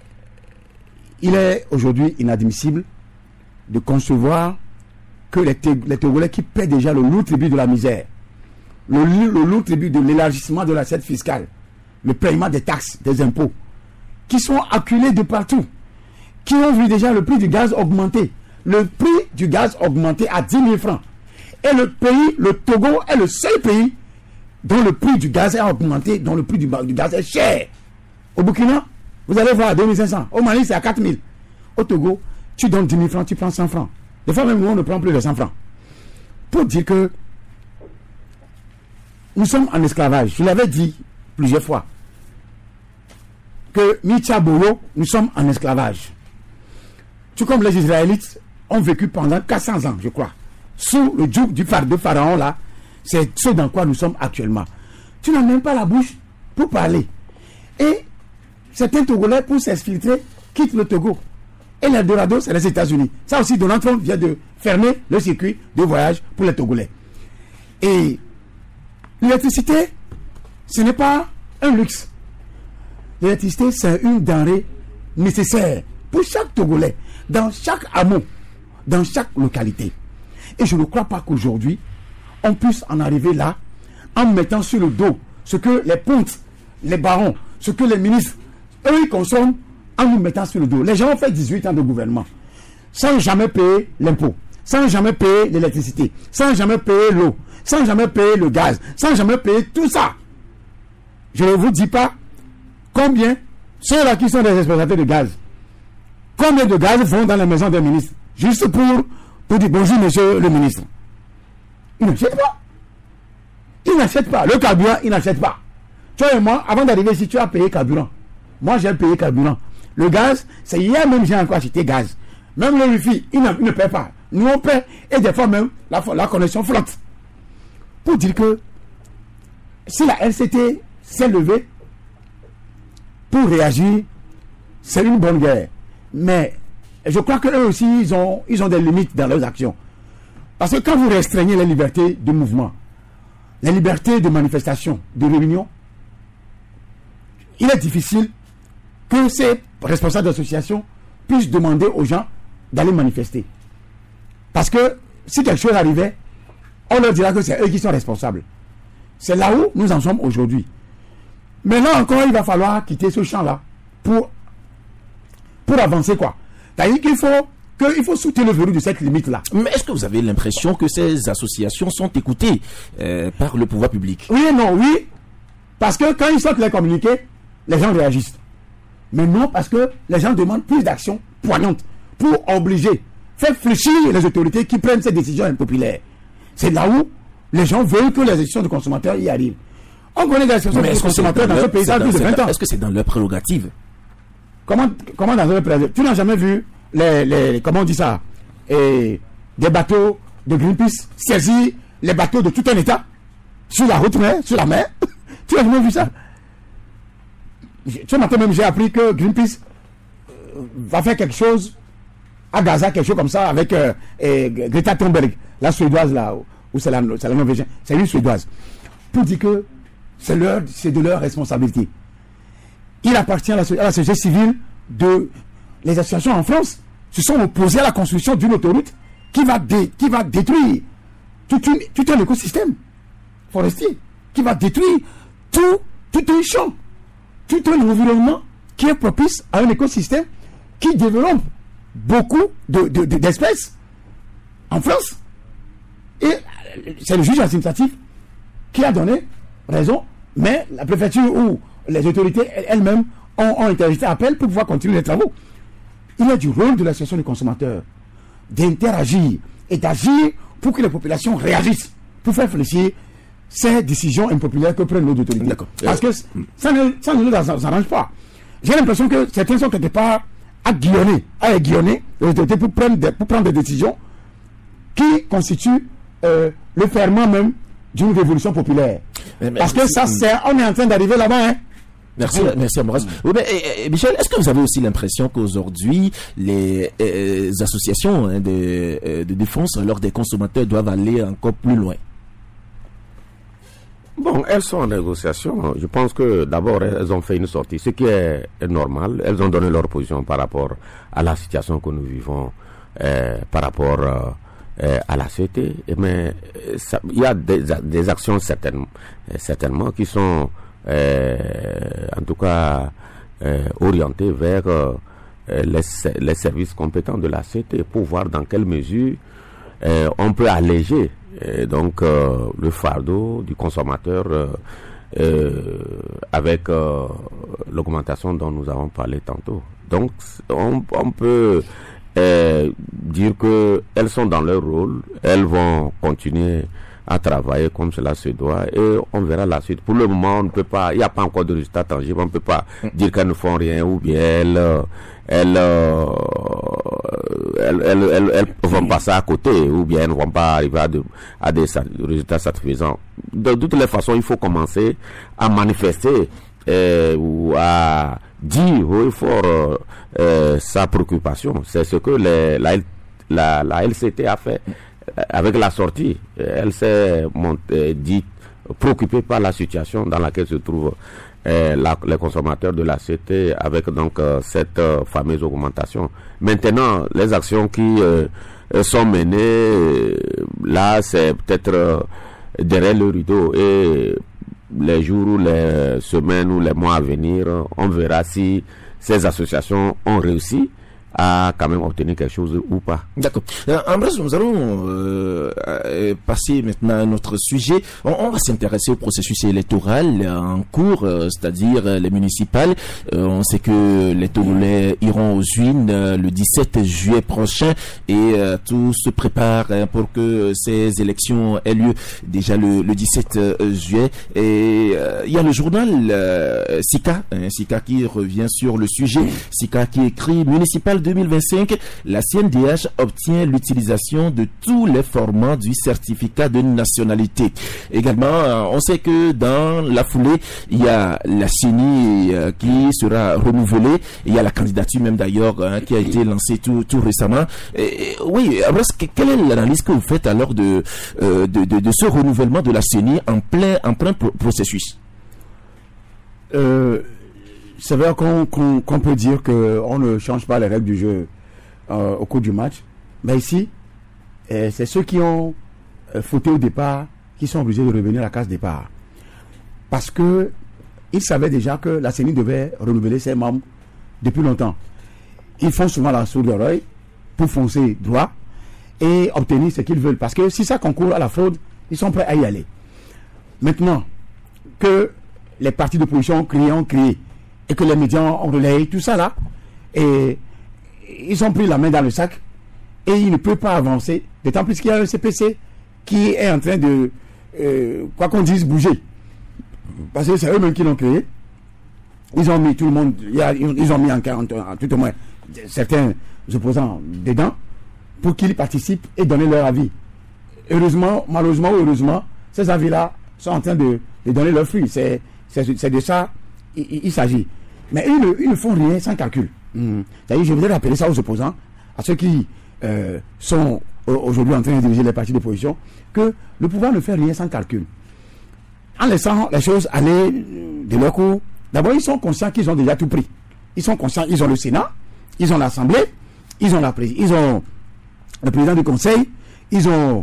est aujourd'hui inadmissible de concevoir que les Togolais qui paient déjà le lourd tribut de la misère, le lourd tribut de l'élargissement de l'assiette fiscale, le paiement des taxes, des impôts, qui sont acculés de partout, qui ont vu déjà le prix du gaz augmenter. Le prix du gaz augmenter à 10 000 francs. Et le Togo est le seul pays dont le prix du gaz a augmenté, dont le prix du gaz est cher. Au Burkina, vous allez voir à 2500. Au Mali, c'est à 4000. Au Togo, tu donnes 10 000 francs, tu prends 100 francs. Des fois même, nous, on ne prend plus de 100 francs. Pour dire que nous sommes en esclavage. Je l'avais dit plusieurs fois. Que Micha Bolo, nous sommes en esclavage. Tout comme les Israélites ont vécu pendant 400 ans, je crois, sous le joug du pharaon là, c'est ce dans quoi nous sommes actuellement. Tu n'as même pas la bouche pour parler. Et certains Togolais, pour s'exfiltrer, quittent le Togo. Et l'Eldorado, c'est les États-Unis. Ça aussi, Donald Trump vient de fermer le circuit de voyage pour les Togolais. Et l'électricité, ce n'est pas un luxe. L'électricité, c'est une denrée nécessaire pour chaque Togolais, dans chaque hameau, dans chaque localité. Et je ne crois pas qu'aujourd'hui, on puisse en arriver là, en mettant sur le dos ce que les pontes, les barons, ce que les ministres, eux, ils consomment, en nous mettant sur le dos. Les gens ont fait 18 ans de gouvernement, sans jamais payer l'impôt, sans jamais payer l'électricité, sans jamais payer l'eau, sans jamais payer le gaz, sans jamais payer tout ça. Je ne vous dis pas combien, ceux-là qui sont des exploitateurs de gaz, combien de gaz vont dans la maison des ministres, juste pour dire bonjour monsieur le ministre. Ils n'achètent pas. Ils n'achètent pas. Le carburant, ils n'achètent pas. Toi et moi, avant d'arriver ici, tu as payé carburant. Moi, j'ai payé carburant. Le gaz, c'est hier même j'ai encore acheté gaz. Même le wifi, ils ne paient pas. Nous, on paie. Et des fois même, la connexion flotte. Pour dire que si la LCT s'est levée pour réagir, c'est une bonne guerre. Mais je crois qu'eux aussi, ils ont des limites dans leurs actions. Parce que quand vous restreignez les libertés de mouvement, les libertés de manifestation, de réunion, il est difficile que ces responsables d'association puissent demander aux gens d'aller manifester. Parce que si quelque chose arrivait, on leur dira que c'est eux qui sont responsables. C'est là où nous en sommes aujourd'hui. Maintenant encore, il va falloir quitter ce champ-là pour avancer, quoi. C'est-à-dire qu'il faut sauter le verrou de cette limite-là. Mais est-ce que vous avez l'impression que ces associations sont écoutées par le pouvoir public? Oui et non, oui. Parce que quand ils sortent les communiqués, les gens réagissent. Mais non, parce que les gens demandent plus d'actions poignantes pour obliger, faire fléchir les autorités qui prennent ces décisions impopulaires. C'est là où les gens veulent que les décisions de consommateurs y arrivent. On connaît des décisions de consommateurs dans ce pays depuis 20 ans. Est-ce que c'est dans leur prérogative? Comment dans leur prérogative? Tu n'as jamais vu comment on dit ça, des bateaux de Greenpeace saisir les bateaux de tout un État sur la route, sur la mer? Tu n'as jamais vu ça? Ce matin même, j'ai appris que Greenpeace va faire quelque chose à Gaza, quelque chose comme ça, avec Greta Thunberg, la Suédoise, là, ou c'est la Norvégienne, c'est une Suédoise, pour dire que c'est de leur responsabilité. Il appartient à la société civile les associations en France se sont opposées à la construction d'une autoroute qui va détruire tout un écosystème forestier, qui va détruire tout un champ, tout un environnement qui est propice à un écosystème qui développe beaucoup d'espèces en France. Et c'est le juge administratif qui a donné raison, mais la préfecture ou les autorités elles-mêmes ont interjeté appel pour pouvoir continuer les travaux. Il est du rôle de l'association des consommateurs d'interagir et d'agir pour que les populations réagissent, pour faire fléchir ces décisions impopulaires que prennent nos autorités. D'accord. Parce que ça ne nous arrange pas. J'ai l'impression que certains sont quelque part à aiguillonner les autorités pour prendre des décisions qui constituent le ferment même d'une révolution populaire. Parce que ça, on est en train d'arriver là-bas, hein. Merci Ambroise. Oui, mais Michel, est-ce que vous avez aussi l'impression qu'aujourd'hui les associations de défense lors des consommateurs doivent aller encore plus loin? Bon, elles sont en négociation. Je pense que d'abord elles ont fait une sortie, ce qui est normal. Elles ont donné leur position par rapport à la situation que nous vivons, par rapport à la CT. Mais il y a des actions certainement qui sont en tout cas orienté vers les services compétents de la CT pour voir dans quelle mesure on peut alléger donc le fardeau du consommateur avec l'augmentation dont nous avons parlé tantôt. Donc on peut dire que elles sont dans leur rôle, elles vont continuer à travailler comme cela se doit et on verra la suite. Pour le moment, on ne peut pas, il n'y a pas encore de résultats tangibles, on ne peut pas dire qu'elles ne font rien ou bien elles vont passer à côté ou bien elles ne vont pas arriver à des résultats satisfaisants. De toutes les façons, il faut commencer à manifester ou à dire haut et fort sa préoccupation. C'est ce que la LCT a fait. Avec la sortie, elle s'est dit préoccupés par la situation dans laquelle se trouvent les consommateurs de la CT avec donc cette fameuse augmentation. Maintenant, les actions qui sont menées, là, c'est peut-être derrière le rideau, et les jours ou les semaines ou les mois à venir, on verra si ces associations ont réussi à quand même obtenir quelque chose ou pas. D'accord. Ambroise, nous allons passer maintenant à notre sujet. On va s'intéresser au processus électoral en cours, c'est-à-dire les municipales. On sait que les Togolais iront aux urnes le 17 juillet prochain et tout se prépare pour que ces élections aient lieu déjà le 17 juillet. Et il y a le journal Sika qui revient sur le sujet. Sika qui écrit municipal 2025, la CNDH obtient l'utilisation de tous les formats du certificat de nationalité. Également, on sait que dans la foulée, il y a la CENI qui sera renouvelée. Il y a la candidature même d'ailleurs qui a été lancée tout récemment. Oui, quelle est l'analyse que vous faites alors de ce renouvellement de la CENI en plein processus? C'est vrai qu'on peut dire qu'on ne change pas les règles du jeu au cours du match. Mais ici, c'est ceux qui ont fauté au départ qui sont obligés de revenir à la case départ. Parce que ils savaient déjà que la CENI devait renouveler ses membres depuis longtemps. Ils font souvent la sourde oreille pour foncer droit et obtenir ce qu'ils veulent. Parce que si ça concourt à la fraude, ils sont prêts à y aller. Maintenant que les partis d'opposition ont crié, et que les médias ont relayé tout ça là, et ils ont pris la main dans le sac, et ils ne peuvent pas avancer, d'autant plus qu'il y a un CPC qui est en train de, quoi qu'on dise, bouger. Parce que c'est eux-mêmes qui l'ont créé. Ils ont mis tout le monde, ils ont mis en tout au moins certains opposants dedans, pour qu'ils participent et donnent leur avis. Heureusement, malheureusement ou heureusement, ces avis-là sont en train de donner leurs fruits. C'est de ça il s'agit. Mais ils ne font rien sans calcul. C'est-à-dire, je voudrais rappeler ça aux opposants, à ceux qui sont aujourd'hui en train de diriger les partis d'opposition, que le pouvoir ne fait rien sans calcul. En laissant les choses aller de leur cours, d'abord, ils sont conscients qu'ils ont déjà tout pris. Ils sont conscients, ils ont le Sénat, ils ont l'Assemblée, ils ont le président du Conseil, ils ont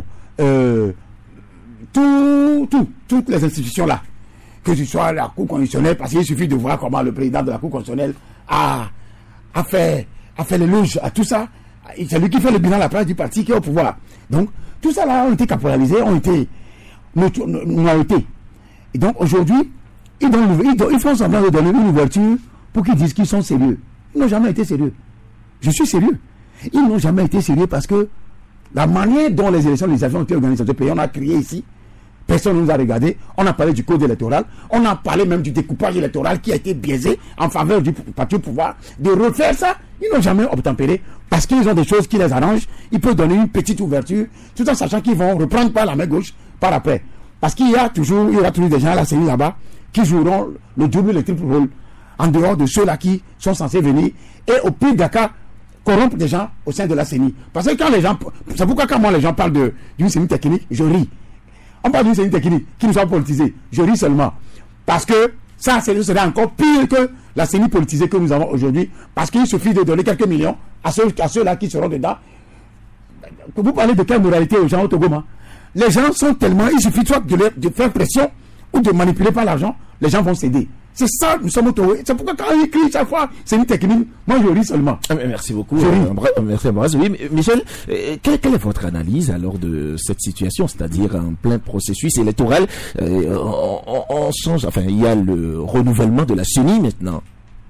toutes les institutions là. Que ce soit la Cour constitutionnelle, parce qu'il suffit de voir comment le président de la Cour constitutionnelle a fait l'éloge à tout ça. C'est lui qui fait le bilan à la place du parti qui est au pouvoir. Donc, tout ça là ont été caporalisés, ont été noyautés. Et donc, aujourd'hui, ils font semblant de donner une ouverture pour qu'ils disent qu'ils sont sérieux. Ils n'ont jamais été sérieux. Je suis sérieux. Ils n'ont jamais été sérieux parce que la manière dont les élections législatives ont été organisées dans ce pays, on a crié ici. Personne ne nous a regardé. On a parlé du code électoral. On a parlé même du découpage électoral qui a été biaisé en faveur du parti au pouvoir. De refaire ça, ils n'ont jamais obtempéré parce qu'ils ont des choses qui les arrangent. Ils peuvent donner une petite ouverture tout en sachant qu'ils vont reprendre par la main gauche par après. Parce qu'il y aura toujours des gens à la CENI là-bas qui joueront le double et le triple rôle en dehors de ceux-là qui sont censés venir et au pire des cas corrompre des gens au sein de la CENI. Parce que c'est pourquoi quand moi les gens parlent d'une CENI technique, je ris. On parle d'une CENI technique qui nous soit politisée. Je ris seulement. Parce que ça, ce serait encore pire que la CENI politisée que nous avons aujourd'hui. Parce qu'il suffit de donner quelques millions à ceux-là qui seront dedans. Vous parlez de quelle moralité aux gens au Togo, les gens sont tellement... Il suffit soit de faire pression ou de manipuler par l'argent, les gens vont céder. C'est ça, nous sommes au Togo. C'est pourquoi quand ils crient chaque fois, c'est une technique. Moi, je ris seulement. Merci beaucoup. Merci, Ambroise. Oui, Michel, quelle est votre analyse alors de cette situation, c'est-à-dire en plein processus électoral, on change, enfin, il y a le renouvellement de la CENI maintenant.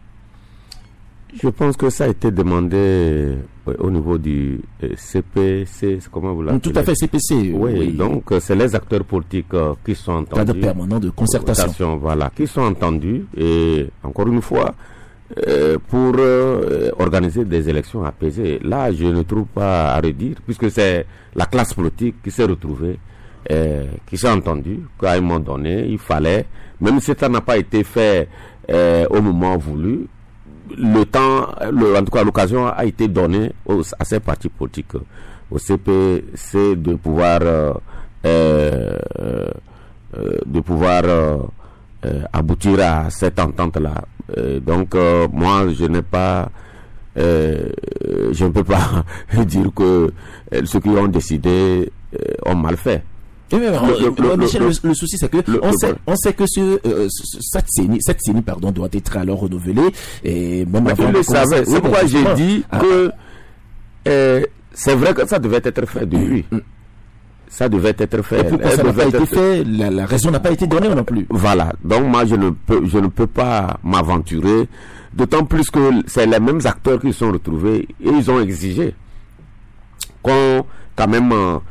Je pense que ça a été demandé au niveau du CPC, comment vous l'appelez? Tout à fait, CPC. Oui, donc c'est les acteurs politiques qui sont entendus. Cadre permanent de concertation. Voilà, qui sont entendus et encore une fois, pour organiser des élections apaisées. Là, je ne trouve pas à redire, puisque c'est la classe politique qui s'est retrouvée, qui s'est entendue, qu'à un moment donné, il fallait, même si ça n'a pas été fait au moment voulu, en tout cas l'occasion a été donnée à ces partis politiques, au CPC, de pouvoir de pouvoir aboutir à cette entente-là. Donc moi je n'ai pas, je ne peux pas dire que ceux qui ont décidé ont mal fait. Michel, le souci c'est que on sait que cette CENI doit être alors renouvelée et même avant. Le savait. C'est pourquoi j'ai dit que c'est vrai que ça devait être fait depuis. Ça devait être fait. Et pourquoi ça n'a pas été fait? La raison n'a pas été donnée non plus. Voilà. Donc moi je ne peux pas m'aventurer, d'autant plus que c'est les mêmes acteurs qui sont retrouvés et ils ont exigé qu'on quand même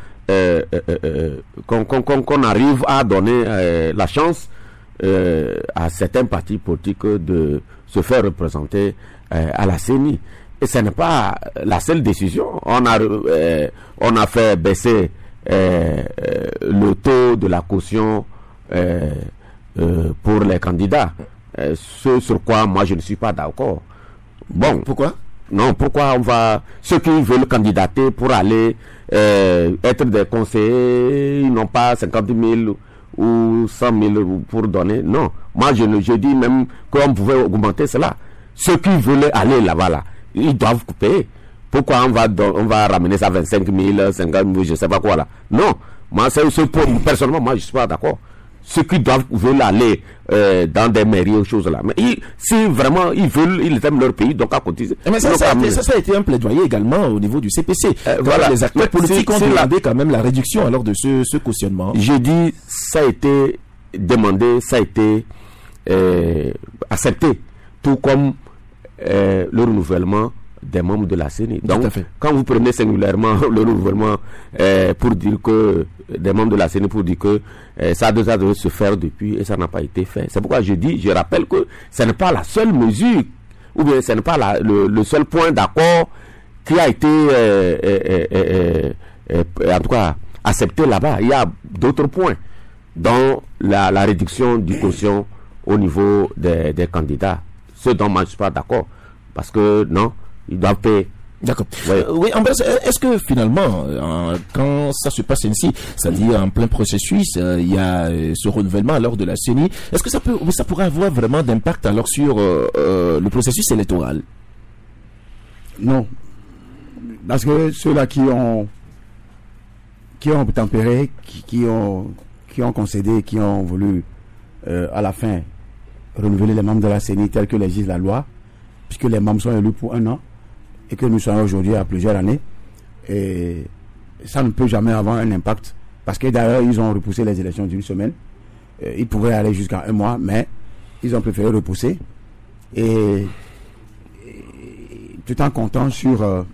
qu'on arrive à donner la chance à certains partis politiques de se faire représenter à la CENI. Et ce n'est pas la seule décision. On a fait baisser le taux de la caution pour les candidats. Ce sur quoi moi je ne suis pas d'accord. Bon. Pourquoi? Non, pourquoi ceux qui veulent candidater pour aller être des conseillers, ils n'ont pas 50 000 ou 100 000 pour donner. Non, moi je dis même qu'on pouvait augmenter cela. Ceux qui veulent aller là-bas, là, ils doivent payer. Pourquoi on va ramener ça à 25 000, 50 000, je ne sais pas quoi là. Non, moi personnellement, moi je ne suis pas d'accord. Ceux qui veulent aller dans des mairies ou choses là. Mais si vraiment ils aiment leur pays, donc à cotiser. Mais ça a été un plaidoyer également au niveau du CPC. Voilà. Les acteurs politiques ont demandé quand même la réduction alors de ce cautionnement. J'ai dit, ça a été demandé, ça a été accepté, tout comme le renouvellement des membres de la CENI. Donc, quand vous prenez singulièrement le renouvellement pour dire que des membres de la CENI pour dire que ça devait se faire depuis et ça n'a pas été fait. C'est pourquoi je rappelle que ce n'est pas la seule mesure ou bien ce n'est pas le seul point d'accord qui a été en tout cas accepté là-bas. Il y a d'autres points dont la réduction du caution au niveau des candidats. Ce dont moi je ne suis pas d'accord. Parce que non, ils doivent payer. D'accord. Oui, Ambroise, est-ce que finalement, quand ça se passe ainsi, c'est-à-dire en plein processus, il y a ce renouvellement alors de la CENI, est-ce que ça pourrait avoir vraiment d'impact alors sur le processus électoral? Non. Parce que ceux-là qui ont tempéré, qui ont concédé, qui ont voulu à la fin renouveler les membres de la CENI tels que l'exige la loi, puisque les membres sont élus pour 1 an et que nous sommes aujourd'hui à plusieurs années, et ça ne peut jamais avoir un impact parce que d'ailleurs ils ont repoussé les élections d'une semaine. Ils pouvaient aller jusqu'à 1 mois, mais ils ont préféré repousser et tout en comptant sur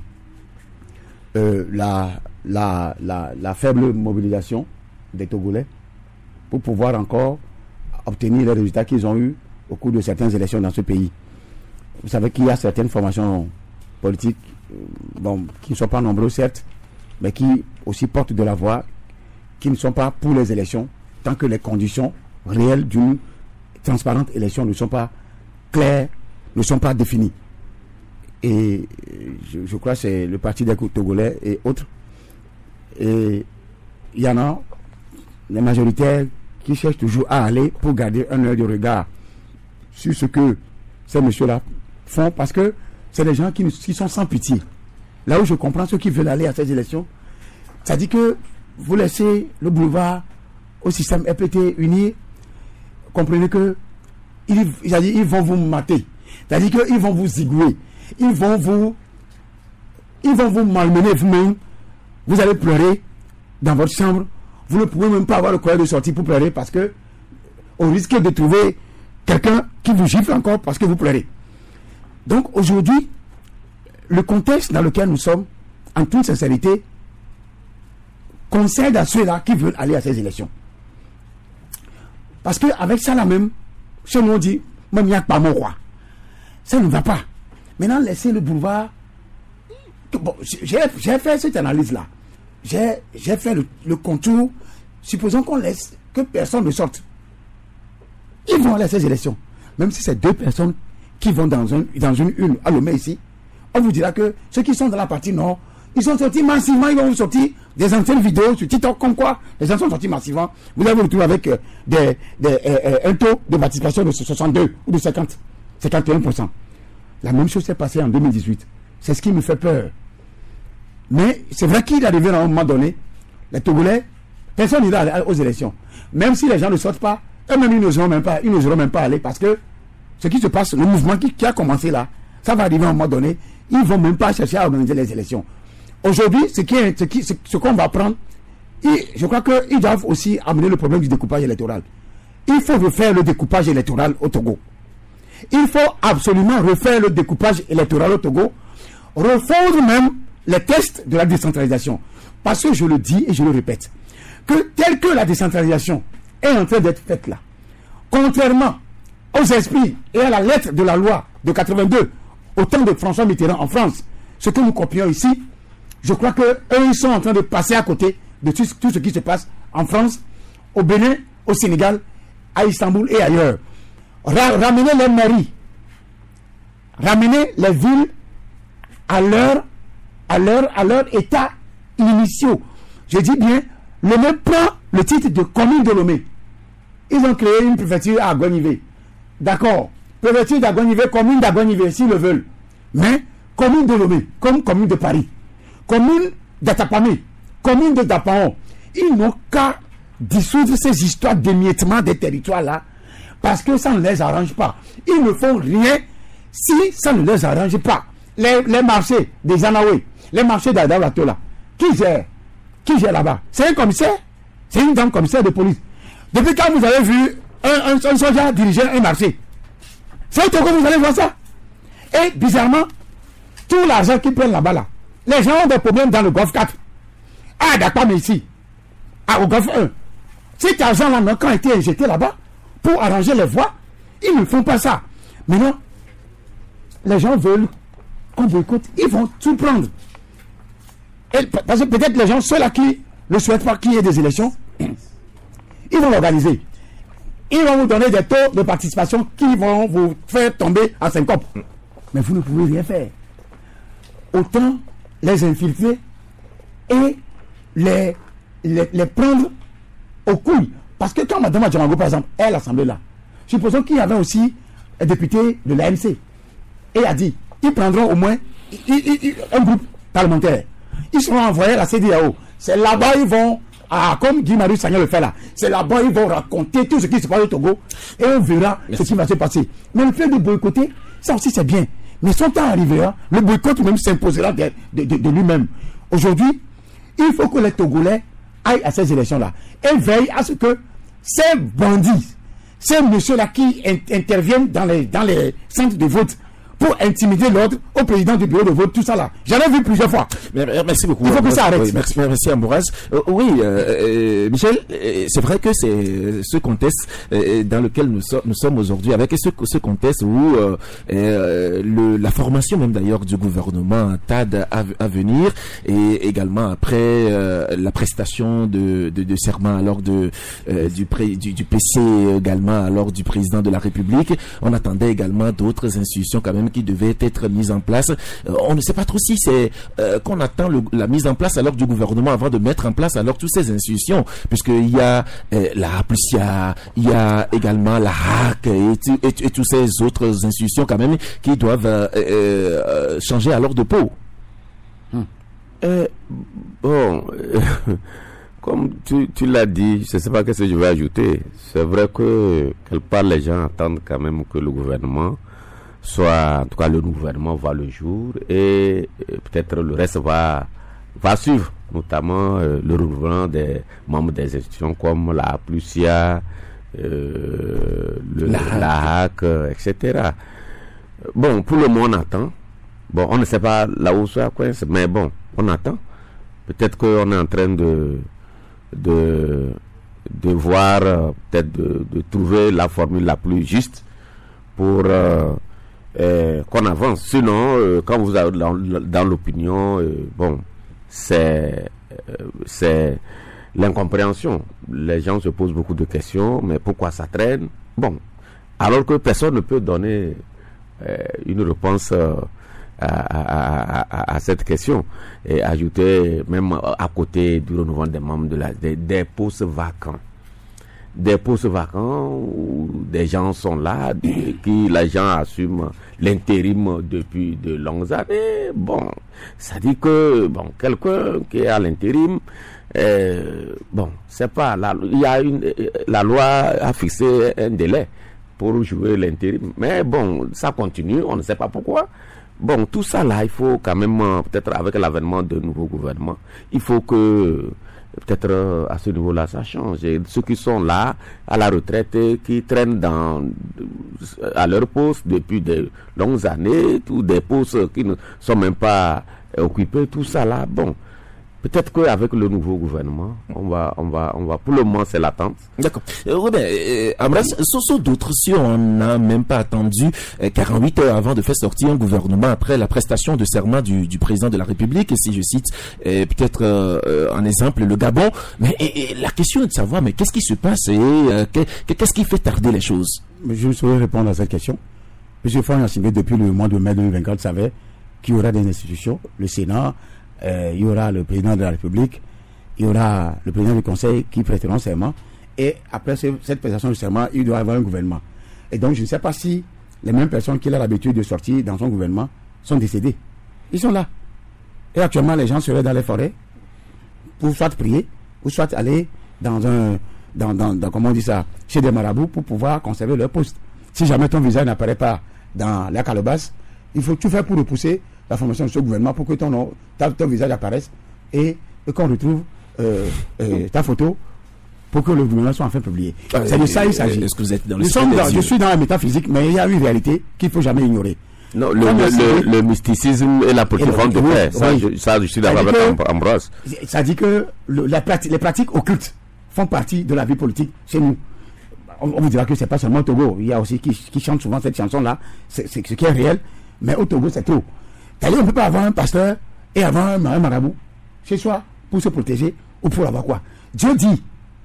la faible mobilisation des Togolais pour pouvoir encore obtenir les résultats qu'ils ont eus au cours de certaines élections dans ce pays. Vous savez qu'il y a certaines formations politiques qui ne sont pas nombreuses certes, mais qui aussi portent de la voix, qui ne sont pas pour les élections tant que les conditions réelles d'une transparente élection ne sont pas claires, ne sont pas définies. Et je crois que c'est le parti des Togolais et autres. Et il y en a les majoritaires qui cherchent toujours à aller pour garder un œil de regard sur ce que ces messieurs-là font, parce que c'est des gens qui sont sans pitié. Là où je comprends ceux qui veulent aller à ces élections, ça dit que vous laissez le boulevard au système RPT uni, comprenez que ils vont vous mater, c'est-à-dire qu'ils vont vous zigouer, ils vont vous malmener vous-même, vous allez pleurer dans votre chambre, vous ne pouvez même pas avoir le courage de sortir pour pleurer parce que on risque de trouver quelqu'un qui vous gifle encore parce que vous pleurez. Donc aujourd'hui, le contexte dans lequel nous sommes, en toute sincérité, concède à ceux-là qui veulent aller à ces élections. Parce qu'avec ça là même, chez nous on dit, même il n'y a pas mon roi. Ça ne va pas. Maintenant, laissez le boulevard. Bon, j'ai fait cette analyse-là. J'ai fait le contour. Supposons qu'on laisse que personne ne sorte. Ils vont aller à ces élections. Même si c'est 2 personnes qui vont dans une urne à Lomé ici, on vous dira que ceux qui sont dans la partie nord Ils sont sortis massivement, ils vont sortir des anciennes vidéos sur TikTok, comme quoi les gens sont sortis massivement. Vous allez vous retrouver avec un taux de participation de 62 ou de 51%. La même chose s'est passée en 2018. C'est ce qui me fait peur. Mais c'est vrai qu'il est arrivé à un moment donné, les Togolais, personne n'ira aux élections. Même si les gens ne sortent pas, eux-mêmes ils n'oseront même pas aller parce que ce qui se passe, le mouvement qui a commencé là, ça va arriver à un moment donné, ils ne vont même pas chercher à organiser les élections. Aujourd'hui, ce qu'on va prendre, je crois qu'ils doivent aussi amener le problème du découpage électoral. Il faut refaire le découpage électoral au Togo. Il faut absolument refaire le découpage électoral au Togo, refondre même les tests de la décentralisation. Parce que je le dis et je le répète, que telle que la décentralisation est en train d'être faite là, contrairement aux esprits et à la lettre de la loi de 82, au temps de François Mitterrand en France, ce que nous copions ici, je crois qu'eux, ils sont en train de passer à côté de tout ce qui se passe en France, au Bénin, au Sénégal, à Istanbul et ailleurs. Ramener les mairies, ramener les villes à leur état initiaux. Je dis bien, Lomé prend le titre de commune de Lomé. Ils ont créé une préfecture à Agonivé. D'accord. Préfecture d'Agonivé, commune d'Agonivé, s'ils le veulent. Mais commune de Lomé, comme commune de Paris. Commune d'Atapamé, commune de Dapaon. Ils n'ont qu'à dissoudre ces histoires d'émiettement des territoires là, parce que ça ne les arrange pas. Ils ne font rien si ça ne les arrange pas. Les marchés des Anaoué, les marchés d'Adawato là, qui gère là-bas? C'est un commissaire, c'est une dame commissaire de police. Depuis quand vous avez vu un soldat diriger un marché? C'est au Togo que vous allez voir ça. Et bizarrement, tout l'argent qu'ils prennent là-bas là, les gens ont des problèmes dans le Golfe 4. Ah, d'accord, mais ici, au Golfe 1. Cet argent-là n'a qu'à été injecté là-bas pour arranger les voies. Ils ne font pas ça. Maintenant, les gens veulent qu'on boycotte. Ils vont tout prendre. Et parce que peut-être les gens, ceux-là qui ne souhaitent pas qu'il y ait des élections, ils vont l'organiser. Ils vont vous donner des taux de participation qui vont vous faire tomber en syncope. Mais vous ne pouvez rien faire. Autant les infiltrer et les prendre au couilles. Parce que quand Mme Adjamango, par exemple, est à l'Assemblée là, supposons qu'il y avait aussi un député de l'ANC et a dit, ils prendront au moins un groupe parlementaire. Ils seront envoyés à la CEDEAO. C'est là-bas ils vont, comme Guy Marius Sagna le fait là, c'est là-bas ils vont raconter tout ce qui se passe au Togo et on verra ce qui va se passer. Mais le fait de boycotter, ça aussi c'est bien. Mais son temps arrivera, le boycott même s'imposera de lui-même. Aujourd'hui, il faut que les Togolais aillent à ces élections-là et veillent à ce que ces bandits, ces messieurs-là qui interviennent dans les centres de vote pour intimider l'ordre au président du bureau de vote, tout ça là. J'en ai vu plusieurs fois. Merci beaucoup. Il faut que ça arrête. Oui, merci Ambroise. Michel, c'est vrai que c'est ce contexte dans lequel nous sommes aujourd'hui, avec ce contexte où la formation même d'ailleurs du gouvernement tarde à venir, et également après la prestation de serment alors du PC également alors du président de la République. On attendait également d'autres institutions quand même qui devaient être mises en place. On ne sait pas trop si c'est qu'on attend la mise en place alors du gouvernement avant de mettre en place alors toutes ces institutions, puisqu'il y a la APLUSIA, il y a également la HAC et toutes ces autres institutions quand même qui doivent changer alors de peau. Comme tu l'as dit, je ne sais pas ce que je vais ajouter. C'est vrai que quelque part les gens attendent quand même que le gouvernement soit, en tout cas le gouvernement voit le jour et peut-être le reste va suivre, notamment le renouvellement des membres des institutions comme la APLUSIA, la HAC, etc. Bon, pour le moment on attend. Bon, on ne sait pas là où ça coince, mais bon, on attend. Peut-être qu'on est en train de voir, peut-être de trouver la formule la plus juste pour qu'on avance. Sinon, quand vous avez dans l'opinion, bon, c'est l'incompréhension. Les gens se posent beaucoup de questions, mais pourquoi ça traîne? Bon, alors que personne ne peut donner une réponse à cette question et ajouter même à côté du renouvellement des membres des postes vacants. Des postes vacants où des gens sont là, qui les gens assument l'intérim depuis de longues années. Bon, ça dit que quelqu'un qui est à l'intérim, c'est pas la loi a fixé un délai pour jouer l'intérim, mais ça continue, on ne sait pas pourquoi. Tout ça là, il faut quand même, peut-être avec l'avènement de nouveaux gouvernements, il faut que peut-être à ce niveau-là ça change. Et ceux qui sont là à la retraite, qui traînent à leur poste depuis de longues années, tous des postes qui ne sont même pas occupés, tout ça là, peut-être qu'avec le nouveau gouvernement, on va, pour le moment, c'est l'attente. D'accord. Ambras, sur d'autres, si on n'a même pas attendu 48 heures avant de faire sortir un gouvernement après la prestation de serment du président de la République, et si je cite peut-être en exemple le Gabon, mais la question est de savoir, mais qu'est-ce qui se passe et qu'est-ce qui fait tarder les choses? Je ne saurais répondre à cette question. M. Franck Yassine, depuis le mois de mai 2024, savait qu'il y aura des institutions, le Sénat, il y aura le président de la République, il y aura le président du Conseil qui prêteront serment, et après cette prestation de serment, il doit y avoir un gouvernement. Et donc, je ne sais pas si les mêmes personnes qu'il a l'habitude de sortir dans son gouvernement sont décédées. Ils sont là. Et actuellement, les gens seraient dans les forêts pour soit prier, ou soit aller dans comment on dit ça, chez des marabouts pour pouvoir conserver leur poste. Si jamais ton visage n'apparaît pas dans la calebasse, il faut tout faire pour repousser la formation de ce gouvernement pour que ton visage apparaisse et qu'on retrouve ta photo pour que le gouvernement soit enfin publié. C'est de ça il s'agit. Est-ce que vous êtes dans je suis dans la métaphysique, mais il y a une réalité qu'il ne faut jamais ignorer. Non, le mysticisme et la politique vont de pair. Ça, je suis d'accord avec Ambroise. Ça dit que les pratiques occultes font partie de la vie politique chez nous. On vous dira que c'est pas seulement au Togo. Il y a aussi qui chantent souvent cette chanson-là. C'est ce qui est réel. Mais au Togo, c'est trop. C'est-à-dire, on ne peut pas avoir un pasteur et avoir un marabout chez soi pour se protéger ou pour avoir quoi. Dieu dit,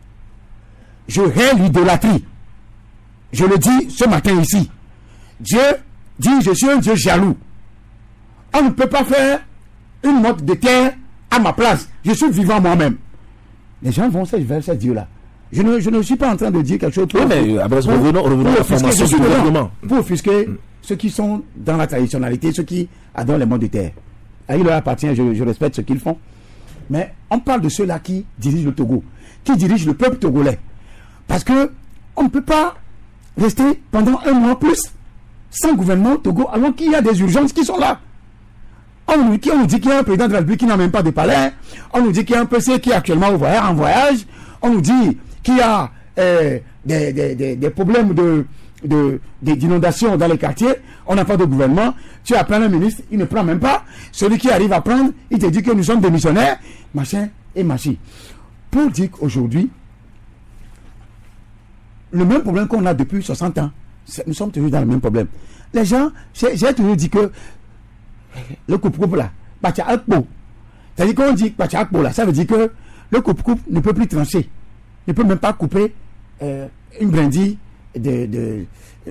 je hais l'idolâtrie. Je le dis ce matin ici. Dieu dit, je suis un Dieu jaloux. On ne peut pas faire une motte de terre à ma place. Je suis vivant moi-même. Les gens vont vers ce Dieu-là. Je ne suis pas en train de dire quelque chose pour... Oui, mais revenons à la formation du gouvernement. Pour offusquer ceux qui sont dans la traditionnalité, ceux qui adorent les mots de terre. Il leur appartient, je respecte ce qu'ils font. Mais on parle de ceux-là qui dirigent le Togo, qui dirigent le peuple togolais. Parce que on ne peut pas rester pendant un mois plus sans gouvernement au Togo, alors qu'il y a des urgences qui sont là. On nous dit qu'il y a un président de la République qui n'a même pas de palais. On nous dit qu'il y a un PC qui est actuellement en voyage. On nous dit qu'il y a des problèmes d'inondation dans les quartiers. On n'a pas de gouvernement. Tu appelles un ministre, il ne prend même pas. Celui qui arrive à prendre, il te dit que nous sommes des missionnaires, machin et machin. Pour dire qu'aujourd'hui, le même problème qu'on a depuis 60 ans, nous sommes toujours dans le même problème. Les gens, j'ai toujours dit que le coupe-coupe là, c'est-à-dire qu'on dit là, ça veut dire que le coupe-coupe ne peut plus trancher, ne peut même pas couper une brindille de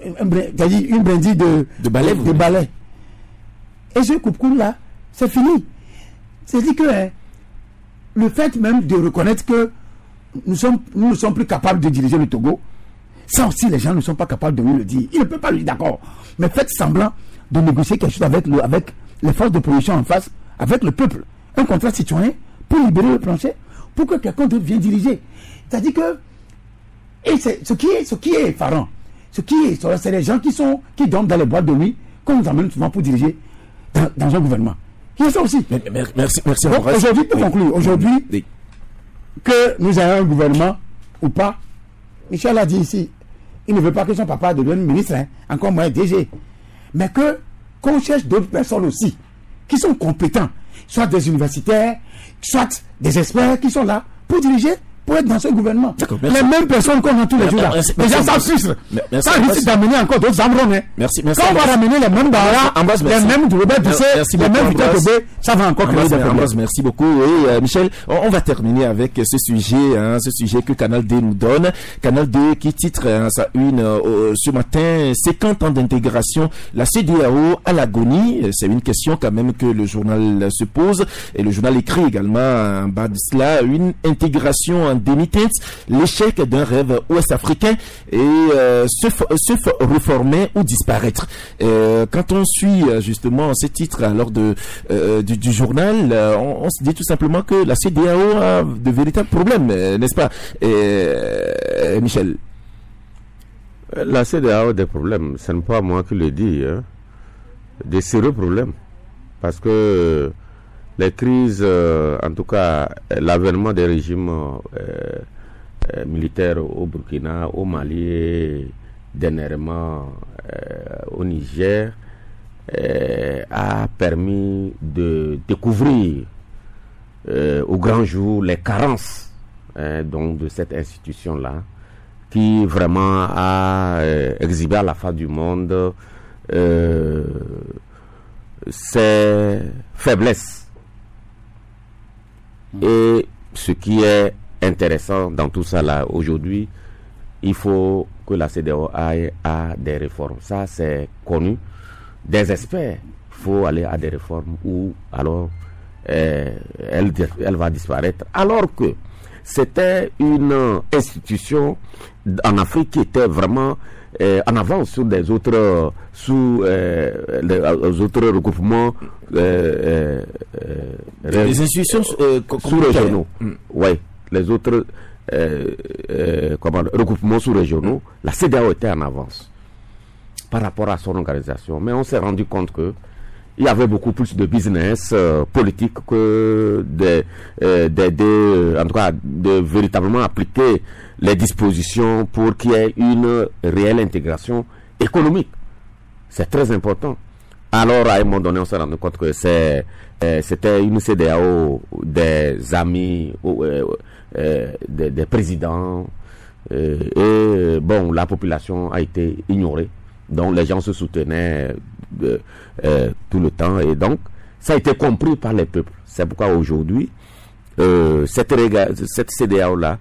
balai. Et ce coupe-coupe là, c'est fini. C'est-à-dire que le fait même de reconnaître que nous ne sommes plus capables de diriger le Togo, ça aussi les gens ne sont pas capables de lui le dire. Ils ne peuvent pas lui dire d'accord. Mais faites semblant de négocier quelque chose avec les forces de production en face, avec le peuple. Un contrat citoyen pour libérer le plancher, pour que quelqu'un d'autre vienne diriger. C'est-à-dire que, et c'est ce qui est effarant, c'est les gens qui dorment dans les boîtes de nuit, qu'on nous amène souvent pour diriger dans un gouvernement. Il y a ça aussi. Merci. Donc, aujourd'hui, pour conclure, que nous ayons un gouvernement ou pas, Michel a dit ici, il ne veut pas que son papa devienne ministre, encore moins DG. Mais qu'on cherche d'autres personnes aussi, qui sont compétents, soit des universitaires, soit des experts qui sont là pour diriger pour être dans ce gouvernement. Les merci. mêmes personnes qu'on a tous les jours là. Les gens savent suivre. Ça risque d'amener encore d'autres embrouilles. Merci. Quand on va ramener les mêmes Bara, les mêmes Robert Doucet, les mêmes Victor Tobé, ça va encore créer des problèmes. Merci beaucoup. Et Michel, on va terminer avec ce sujet que Canal D nous donne. Canal D qui titre sa une ce matin, 50 ans d'intégration, la CEDEAO à l'agonie. C'est une question quand même que le journal se pose. Et le journal écrit également en bas de cela, une intégration en demi-teinte, l'échec d'un rêve ouest-africain et se reformer ou disparaître. Quand on suit justement ces titres alors du journal, on se dit tout simplement que la CEDEAO a de véritables problèmes, n'est-ce pas, Michel? La CEDEAO a des problèmes, ce n'est pas moi qui le dis, hein. Des sérieux problèmes, parce que les crises, en tout cas l'avènement des régimes militaires au Burkina, au Mali et dernièrement au Niger, a permis de découvrir au grand jour les carences donc de cette institution-là, qui vraiment a exhibé à la face du monde ses faiblesses. Et ce qui est intéressant dans tout ça là, aujourd'hui, il faut que la CEDEAO aille à des réformes. Ça, c'est connu des experts. Il faut aller à des réformes ou alors elle va disparaître. Alors que c'était une institution en Afrique qui était vraiment en avance sur des autres les autres regroupements les institutions sous-régionaux. Oui, les autres regroupements sous-régionaux. La CEDEAO était en avance par rapport à son organisation, mais on s'est rendu compte que il y avait beaucoup plus de business politique que en tout cas de véritablement appliquer les dispositions pour qu'il y ait une réelle intégration économique. C'est très important. Alors à un moment donné, on s'est rendu compte que c'était une CEDEAO des amis, des présidents, et bon, la population a été ignorée. Donc les gens se soutenaient tout le temps, et donc ça a été compris par les peuples. C'est pourquoi aujourd'hui cette CEDEAO là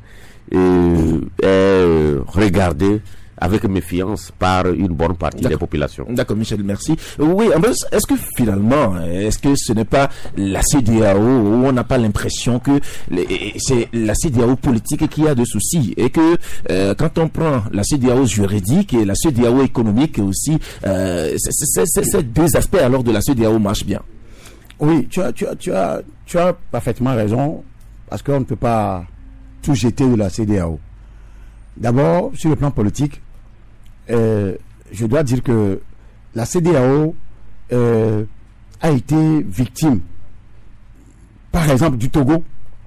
est regardée avec méfiance par une bonne partie des populations. D'accord, Michel, merci. Oui, est-ce que finalement, est-ce que ce n'est pas la CEDEAO où on n'a pas l'impression que c'est la CEDEAO politique qui a de soucis, et que quand on prend la CEDEAO juridique et la CEDEAO économique aussi, ces deux aspects alors de la CEDEAO marchent bien? Oui, tu as parfaitement raison, parce qu'on ne peut pas tout jeter de la CEDEAO. D'abord, sur le plan politique, je dois dire que la CEDEAO a été victime, par exemple, du Togo,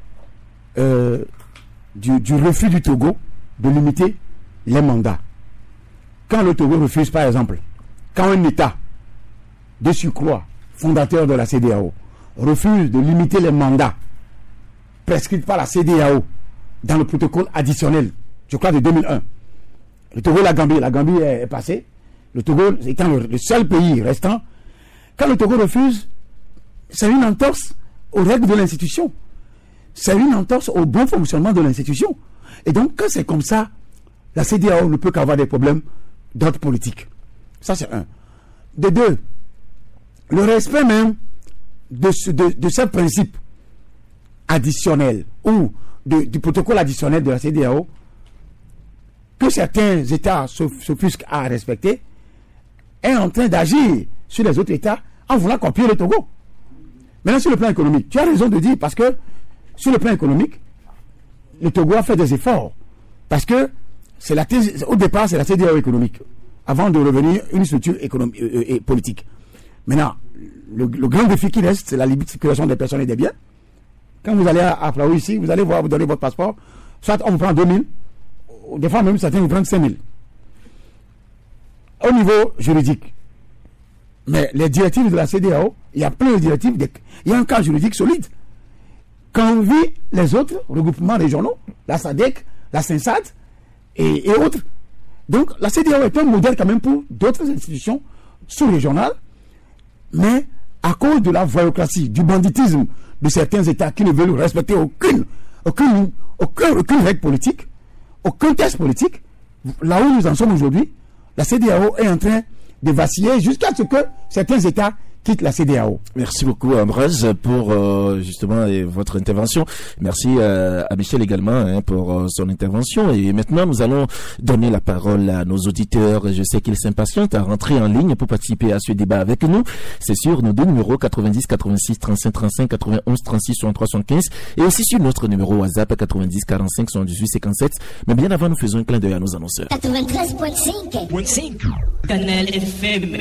du refus du Togo de limiter les mandats. Quand le Togo refuse, par exemple, quand un État de surcroît, fondateur de la CEDEAO, refuse de limiter les mandats prescrits par la CEDEAO dans le protocole additionnel, je crois de 2001. Le Togo et la Gambie est passée. Le Togo étant le seul pays restant. Quand le Togo refuse, c'est une entorse aux règles de l'institution. C'est une entorse au bon fonctionnement de l'institution. Et donc, quand c'est comme ça, la CEDEAO ne peut qu'avoir des problèmes d'ordre politique. Ça, c'est un. De deux, le respect même de ce principe additionnel ou du protocole additionnel de la CEDEAO, que certains États s'offusquent à respecter, est en train d'agir sur les autres États en voulant copier le Togo. Maintenant, sur le plan économique, tu as raison de dire, parce que sur le plan économique, le Togo a fait des efforts. Parce que au départ, c'est la CEDEAO économique, avant de revenir une structure économique et politique. Maintenant, le grand défi qui reste, c'est la libre circulation des personnes et des biens. Quand vous allez à Flaou ici, vous allez voir, vous donnez votre passeport, soit on vous prend 2000, des fois même certains vous prennent 5000. Au niveau juridique. Mais les directives de la CEDEAO, il y a plein de directives, il y a un cadre juridique solide. qu'envient les autres regroupements régionaux, la SADC, la CINSAD et autres. Donc la CEDEAO est un modèle quand même pour d'autres institutions sous-régionales, mais à cause de la voyocratie, du banditisme de certains États qui ne veulent respecter aucune règle politique, aucun texte politique, là où nous en sommes aujourd'hui, la CEDEAO est en train de vaciller jusqu'à ce que certains États quittent la CEDEAO. Merci beaucoup Ambroise pour justement votre intervention. Merci à Michel également pour son intervention. Et maintenant nous allons donner la parole à nos auditeurs. Je sais qu'ils s'impatientent à rentrer en ligne pour participer à ce débat avec nous. C'est sur nos deux numéros 90 86 35 35 91 36 63 75 et aussi sur notre numéro WhatsApp 90 45 78 57. Mais bien avant, nous faisons un clin d'œil à nos annonceurs. 93.5 Canal FM.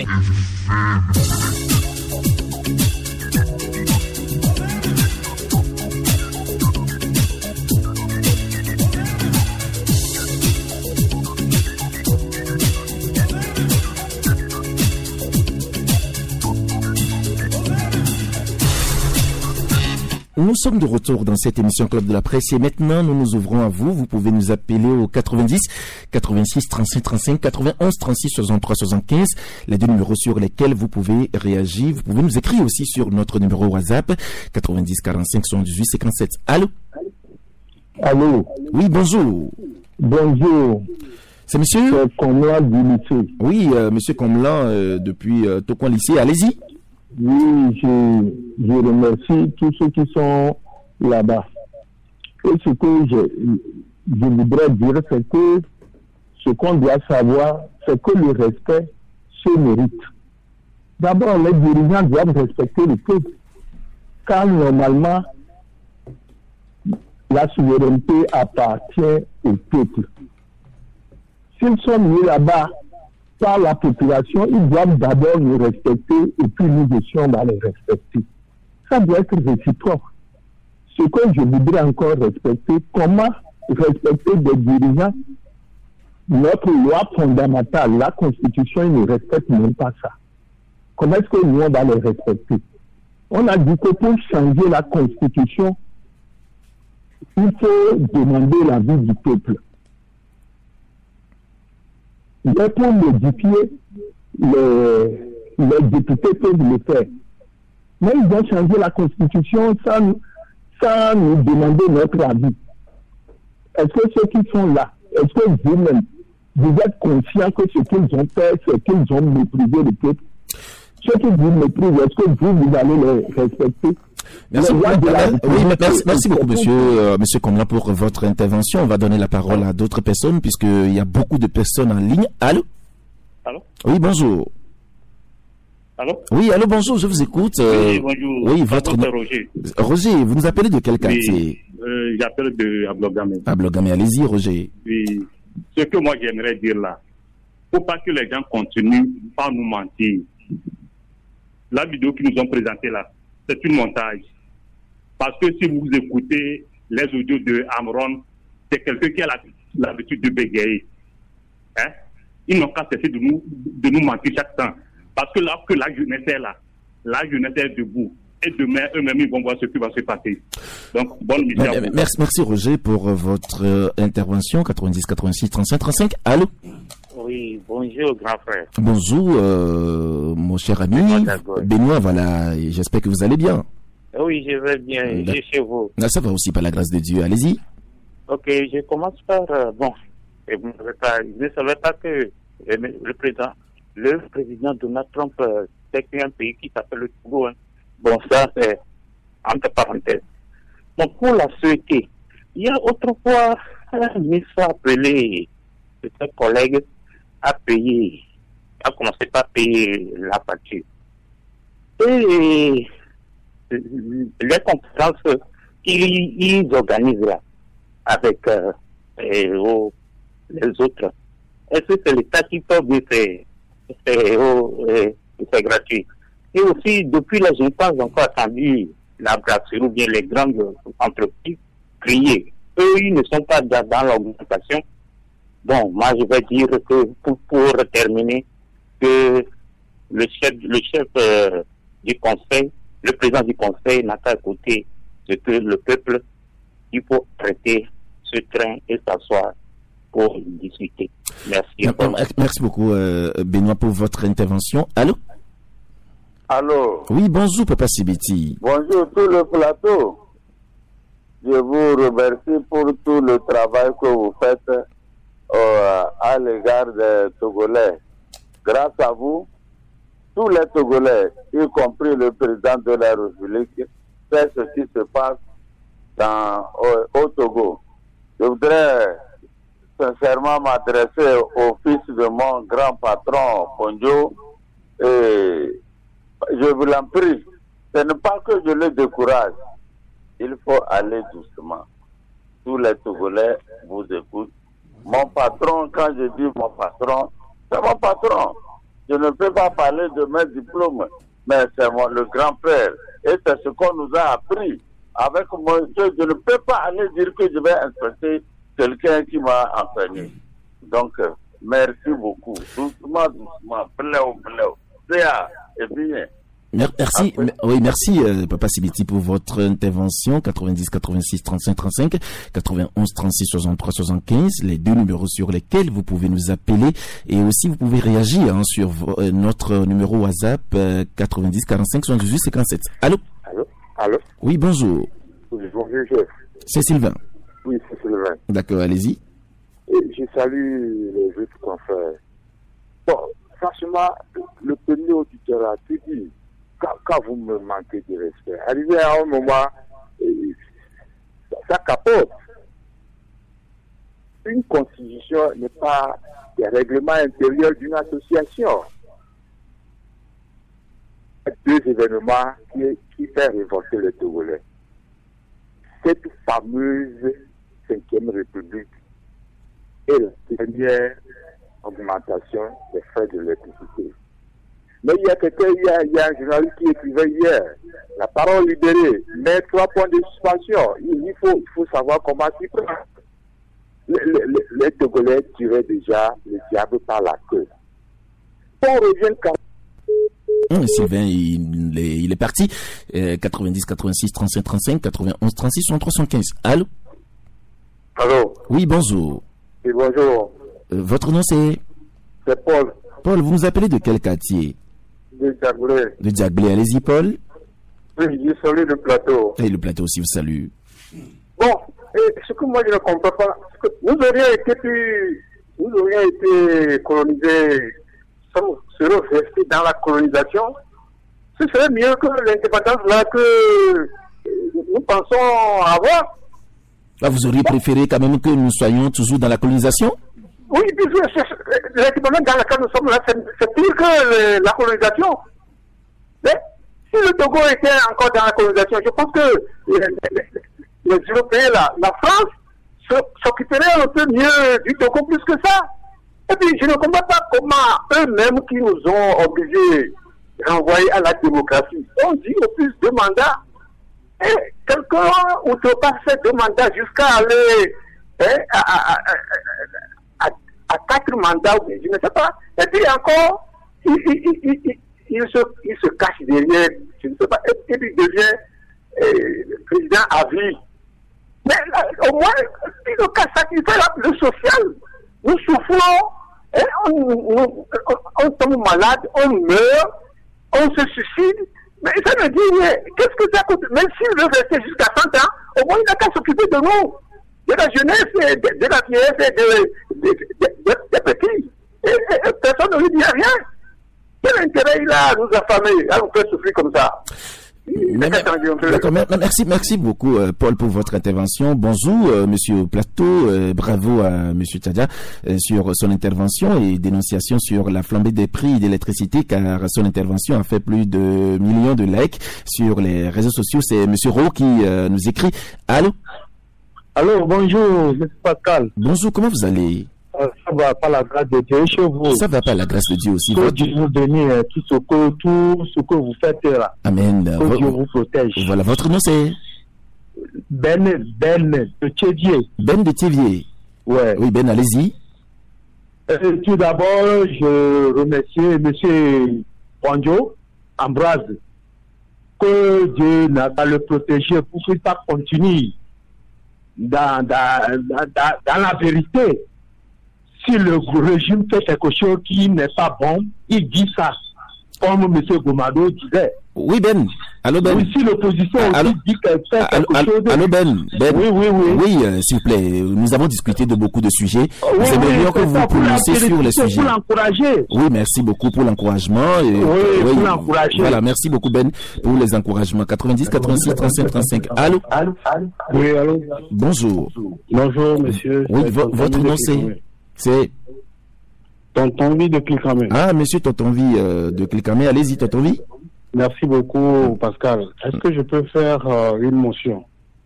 Nous sommes de retour dans cette émission Club de la Presse et maintenant nous nous ouvrons à vous. Vous pouvez nous appeler au 90 86 35 35 91 36 63 75, les deux numéros sur lesquels vous pouvez réagir. Vous pouvez nous écrire aussi sur notre numéro WhatsApp 90 45 78 57. Allô? Allô? Oui, bonjour. Bonjour. C'est monsieur? C'est Comlan du lycée. Oui, monsieur Comlan depuis Tokon lycée. Allez-y. Oui, je remercie tous ceux qui sont là-bas. Et ce que je voudrais dire, c'est que ce qu'on doit savoir, c'est que le respect se mérite. D'abord, les dirigeants doivent respecter le peuple, car normalement, la souveraineté appartient au peuple. S'ils sont mis là-bas par la population, ils doivent d'abord nous respecter et puis nous aussi on va les respecter. Ça doit être réciproque. Ce que je voudrais encore respecter, comment respecter des dirigeants? Notre loi fondamentale, la Constitution, ils ne respectent même pas ça. Comment est-ce que nous on va les respecter? On a dit que pour changer la Constitution, il faut demander l'avis du peuple. Mais pour modifier, les députés peuvent le faire. Mais ils ont changé la Constitution sans nous demander notre avis. Est-ce que ceux qui sont là, est-ce que vous-même, vous êtes conscients que ce qu'ils ont fait, c'est qu'ils ont méprisé le peuple? Ceux qui vous méprisent, est-ce que vous allez les respecter? Merci beaucoup, monsieur Comlan, pour votre intervention. On va donner la parole à d'autres personnes, puisqu'il y a beaucoup de personnes en ligne. Allô? Allô? Oui, bonjour. Allô? Oui, allô, bonjour, je vous écoute. Oui, bonjour. Oui, votre nom. Roger. Roger, vous nous appelez de quel quartier? Oui, j'appelle de Ablogame. Ablogame, allez-y, Roger. Oui, ce que moi j'aimerais dire là, faut pas que les gens continuent par nous mentir. La vidéo qu'ils nous ont présentée là, c'est une montage. Parce que si vous écoutez les audios de Amron, c'est quelqu'un qui a l'habitude de bégayer. Hein? Ils n'ont qu'à cesser de nous mentir chaque temps. Parce que là, que la jeunesse est là, la jeunesse est debout. Et demain, eux-mêmes, ils vont voir ce qui va se passer. Donc, bonne mission. Merci Roger pour votre intervention. 90 86 35 35. Allô? Oui, bonjour grand frère. Bonjour mon cher ami. Benoît, voilà, j'espère que vous allez bien. Oui, je vais bien, je suis chez vous. Ça va aussi par la grâce de Dieu, allez-y. Ok, je commence par, je ne savais pas que le président Donald Trump c'est un pays qui s'appelle le Togo. Hein. Bon, ça c'est entre parenthèses. Donc pour la sûreté, il y a autrefois un ministre appelé, un collègue, a commencé par payer la facture. Et les conférences qu'ils organisent là, avec les autres, est-ce que c'est l'État qui peut dire que c'est gratuit? Et aussi, depuis là, je n'ai pas encore entendu la brasserie ou bien les grandes entreprises crier. Eux, ils ne sont pas dans l'augmentation. Bon, moi, je vais dire que pour terminer, que le chef du conseil, le président du conseil n'a qu'à écouter c'est que le peuple, il faut traiter ce train et s'asseoir pour discuter. Merci. Merci beaucoup, Benoît, pour votre intervention. Allô? Allô? Oui, bonjour, Papa Sibiti. Bonjour tout le plateau. Je vous remercie pour tout le travail que vous faites à l'égard des Togolais. Grâce à vous, tous les Togolais, y compris le président de la République, sait ce qui se passe au Togo. Je voudrais sincèrement m'adresser au fils de mon grand patron, Ponjo, et je vous l'en prie, ce n'est pas que je le décourage, il faut aller doucement. Tous les Togolais vous écoutent. Mon patron, quand je dis mon patron, c'est mon patron. Je ne peux pas parler de mes diplômes, mais c'est le grand-père. Et c'est ce qu'on nous a appris. Avec moi, je ne peux pas aller dire que je vais inspecter quelqu'un qui m'a enseigné. Donc, merci beaucoup. Doucement, bléo. Et bien. Merci, oui, merci Papa Sibiti pour votre intervention. 90 86 35 35, 91 36 63 75, les deux numéros sur lesquels vous pouvez nous appeler, et aussi vous pouvez réagir sur notre numéro WhatsApp 90 45 78 57. Allô? Allô? Oui, bonjour. Oui, bonjour, chef. C'est Sylvain. Oui, c'est Sylvain. D'accord, allez-y. Et je salue les autres confrères. Bon, franchement, le premier auditeur a tout dit. Quand vous me manquez de respect, arrivé à un moment, ça capote. Une constitution n'est pas des règlements intérieurs d'une association. Deux événements qui font révolter les Togolais. Cette fameuse 5e République et la première augmentation des frais de l'électricité. Mais il y a un journaliste qui écrivait hier, la parole libérée, mais 3 points de suspension. Il faut savoir comment s'y prendre. Les Togolais tiraient déjà le diable par la queue. On revient quand Sylvain, il est parti. 90 86 35 35, 91 36 63 75. Allô? Allô? Oui, bonjour. Oui, bonjour. Votre nom c'est? C'est Paul. Paul, vous nous appelez de quel quartier? De Diaglé. De Diaglé, allez-y Paul. Oui, je salue le plateau. Et le plateau aussi vous salue. Bon, ce que moi je ne comprends pas, c'est que nous aurions été colonisés, nous serions restés dans la colonisation. Ce serait mieux que l'indépendance là que nous pensons avoir. Là, vous auriez préféré quand même que nous soyons toujours dans la colonisation? Oui, l'indépendance dans laquelle nous sommes là, c'est pire que la colonisation. Mais si le Togo était encore dans la colonisation, je pense que les Européens, la France, s'occuperaient un peu mieux du Togo plus que ça. Et puis, je ne comprends pas comment eux-mêmes qui nous ont obligés à renvoyer à la démocratie, on dit au plus de mandats. Et quelqu'un outrepasse ces 2 mandats jusqu'à aller à 4 mandats, je ne sais pas. Et puis encore, il se cache derrière, je ne sais pas, et puis devient président à vie. Mais là, au moins, il ne cache sacrifier le social. Nous souffrons, on tombe malade, on meurt, on se suicide. Mais ça me dit, mais qu'est-ce que ça coûte? Même s'il veut rester jusqu'à 100 ans, au moins il n'a qu'à s'occuper de nous, de la jeunesse, de la vieillesse et des petits. Et personne ne lui dit rien. Quel intérêt il a à nous affamer, à nous faire souffrir comme ça? D'accord, merci beaucoup Paul pour votre intervention. Bonjour Monsieur Plateau, bravo à Monsieur Tchadia sur son intervention et dénonciation sur la flambée des prix d'électricité, car son intervention a fait plus de millions de likes sur les réseaux sociaux. C'est Monsieur Roux qui nous écrit. Allô? Allô, bonjour, c'est Pascal. Bonjour, comment vous allez? Ça va par la grâce de Dieu chez vous. Ça va par la grâce de Dieu aussi. Que Dieu vous donne tout ce que vous faites là. Amen. Que Dieu vous protège. Voilà, votre nom c'est? Ben de Thévier. Ben de Thévier. Ouais. Oui, Ben, allez-y. Tout d'abord, je remercie M. Ponjo, Ambroise, que Dieu n'a qu'à le protéger pour qu'il pas continue dans la vérité. Si le régime fait quelque chose qui n'est pas bon, il dit ça, comme M. Gomado disait. Oui, Ben. Allô, Ben. Oui, si l'opposition aussi dit qu'elle fait quelque chose. Allô, Ben. Oui. Oui, s'il vous plaît. Nous avons discuté de beaucoup de sujets. Vous aimez bien que vous vous prononciez sur les sujets. Pour l'encourager. Oui, merci beaucoup pour l'encouragement. Oui, pour l'encourager. Voilà, merci beaucoup, Ben, pour les encouragements. 90, 86, 35, 35. Allô? Oui, allô? Bonjour. Bonjour, monsieur. Oui, votre nom c'est Tontonvi de Clicamé. Ah, monsieur Tontonvi de Clicamé. Allez-y, Tontonvi. Merci beaucoup, Pascal. Est-ce que je peux faire une motion?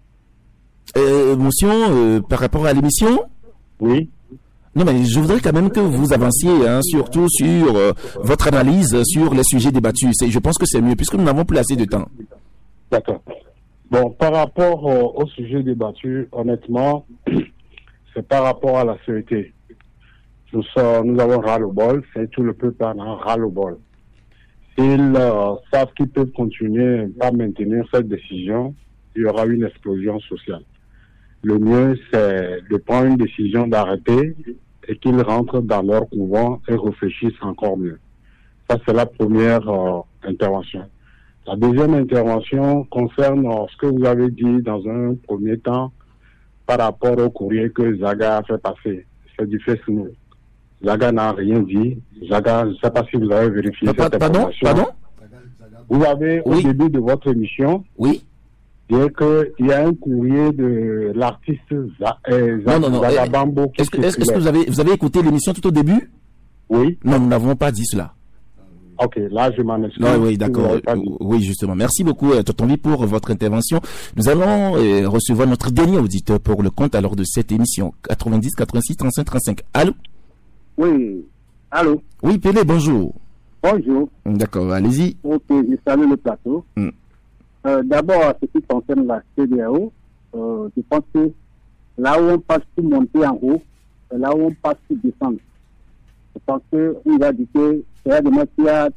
Motion par rapport à l'émission? Oui. Non, mais je voudrais quand même que vous avanciez, surtout sur votre analyse sur les sujets débattus. Je pense que c'est mieux, puisque nous n'avons plus assez de temps. D'accord. Bon, par rapport au sujet débattu, honnêtement, c'est par rapport à la CET. Nous avons ras-le-bol, c'est tout le peuple en a ras-le-bol. S'ils savent qu'ils peuvent continuer à maintenir cette décision, il y aura une explosion sociale. Le mieux, c'est de prendre une décision d'arrêter et qu'ils rentrent dans leur couvent et réfléchissent encore mieux. Ça, c'est la première intervention. La deuxième intervention concerne ce que vous avez dit dans un premier temps par rapport au courrier que Zaga a fait passer. C'est du Facebook. Zaga n'a rien dit. Zaga, je ne sais pas si vous avez vérifié cette information. Pardon? Vous avez, au début de votre émission, dit qu'il y a un courrier de l'artiste Zaga Bambo. Est-ce que vous avez écouté l'émission tout au début? Oui. Non, nous n'avons pas dit cela. Ok, là, je m'en excuse. Oui, d'accord. Oui, justement. Merci beaucoup, Tontonvi, pour votre intervention. Nous allons recevoir notre dernier auditeur pour le compte alors de cette émission. 90, 86, 35, 35. Allô? Oui. Allô? Oui, Pélé, bonjour. Bonjour. D'accord, allez-y. Ok, je salue le plateau. D'abord, ce qui concerne la CEDEAO, je pense que là où on passe pour monter en haut, et là où on passe pour descendre. Je pense qu'on va dire que c'est Yadema qui a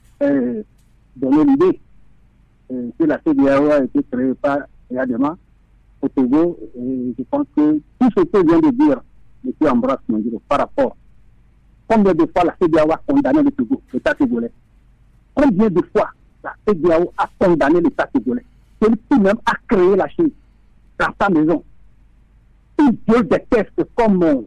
donné l'idée que la CEDEAO a été créée par Yadema au Togo. Et je pense que tout ce que vient de dire M. Ambroise Mondiro par rapport, combien de fois la CEDEAO a condamné le Togo, l'État togolais? Combien de fois la CEDEAO a condamné l'État togolais? Celui-ci même a créé la Chine dans sa maison. Il viole des tests comme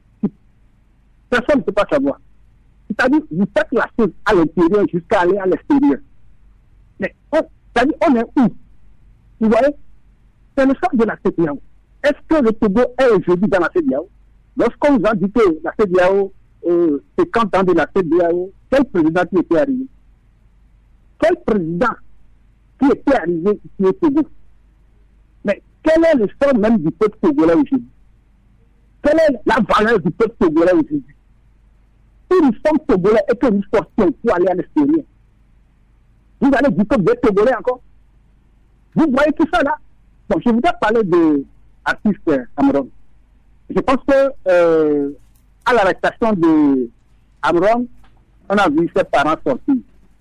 personne ne peut pas savoir. C'est-à-dire, vous faites la chose à l'intérieur jusqu'à aller à l'extérieur. Mais c'est-à-dire, on est où? Vous voyez? C'est le choc de la CEDEAO. Est-ce que le Togo est aujourd'hui dans la CEDEAO? Lorsqu'on nous a dit que la CEDEAO, 50 ans de la CEDEAO, quel président qui était arrivé? Quel président qui était arrivé ici au Togo? Mais quel est le sort même du peuple togolais aujourd'hui? Quelle est la valeur du peuple togolais aujourd'hui? Si nous sommes togolais et que nous sortions pour aller à l'extérieur, vous allez dire que vous êtes togolais encore? Vous voyez tout ça là? Donc je voudrais parler de l'artiste Amron. Je pense que à l'arrestation de Amron, on a vu ses parents sortir.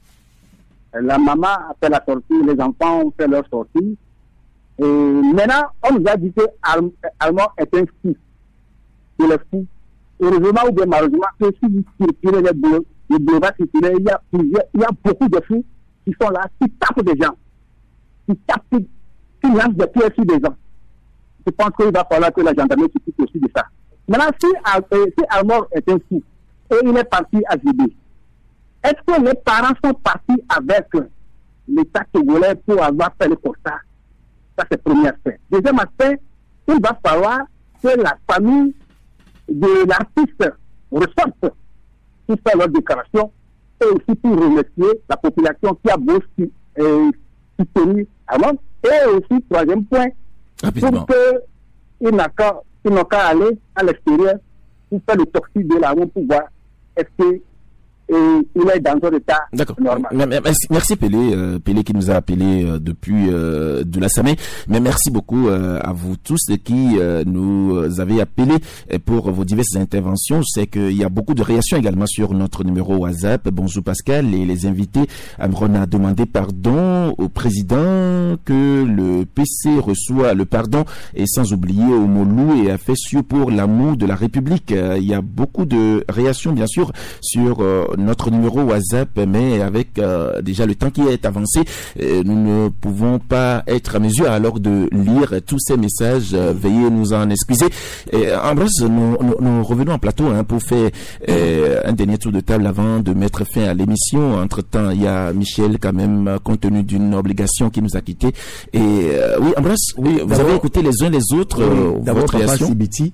La maman a fait la sortie, les enfants ont fait leur sortie. Et maintenant, on nous a dit que Amron est un fils. Il est fou. Heureusement ou bien malheureusement, que si vous circulez les boulevards circulaires, il y a beaucoup de fous qui sont là, qui tapent des gens, qui lancent des pieds sur des gens. Je pense qu'il va falloir que la gendarmerie s'occupe aussi de ça. Maintenant, si Amron est un fou et il est parti à Zébé, est-ce que les parents sont partis avec l'État togolais pour avoir fait le constat? Ça, c'est le premier aspect. Deuxième aspect, il va falloir que la famille de l'artiste ressorte pour faire leur déclaration et aussi pour remercier la population qui a beau soutenu Amron. Et aussi, troisième point, pour qu'ils n'ont qu'à aller à l'extérieur pour faire le toxique de l'Amron pour voir est-ce et il est dans un état normal. Merci Pelé qui nous a appelé depuis de la Samé. Mais merci beaucoup à vous tous qui nous avez appelé pour vos diverses interventions. Je sais qu'il y a beaucoup de réactions également sur notre numéro WhatsApp. Bonjour Pascal et les invités. Amron a demandé pardon au président, que le PC reçoit le pardon, et sans oublier Omolou et Afessio pour l'amour de la République. Il y a beaucoup de réactions bien sûr sur notre numéro WhatsApp, mais avec déjà le temps qui est avancé, nous ne pouvons pas être à mesure alors de lire tous ces messages. Veuillez nous en excuser. Ambroise, nous revenons en plateau pour faire un dernier tour de table avant de mettre fin à l'émission. Entre-temps, il y a Michel quand même, compte tenu d'une obligation qui nous a quittés. Et oui, Ambroise, vous avez écouté les uns les autres votre réaction. Sibiti,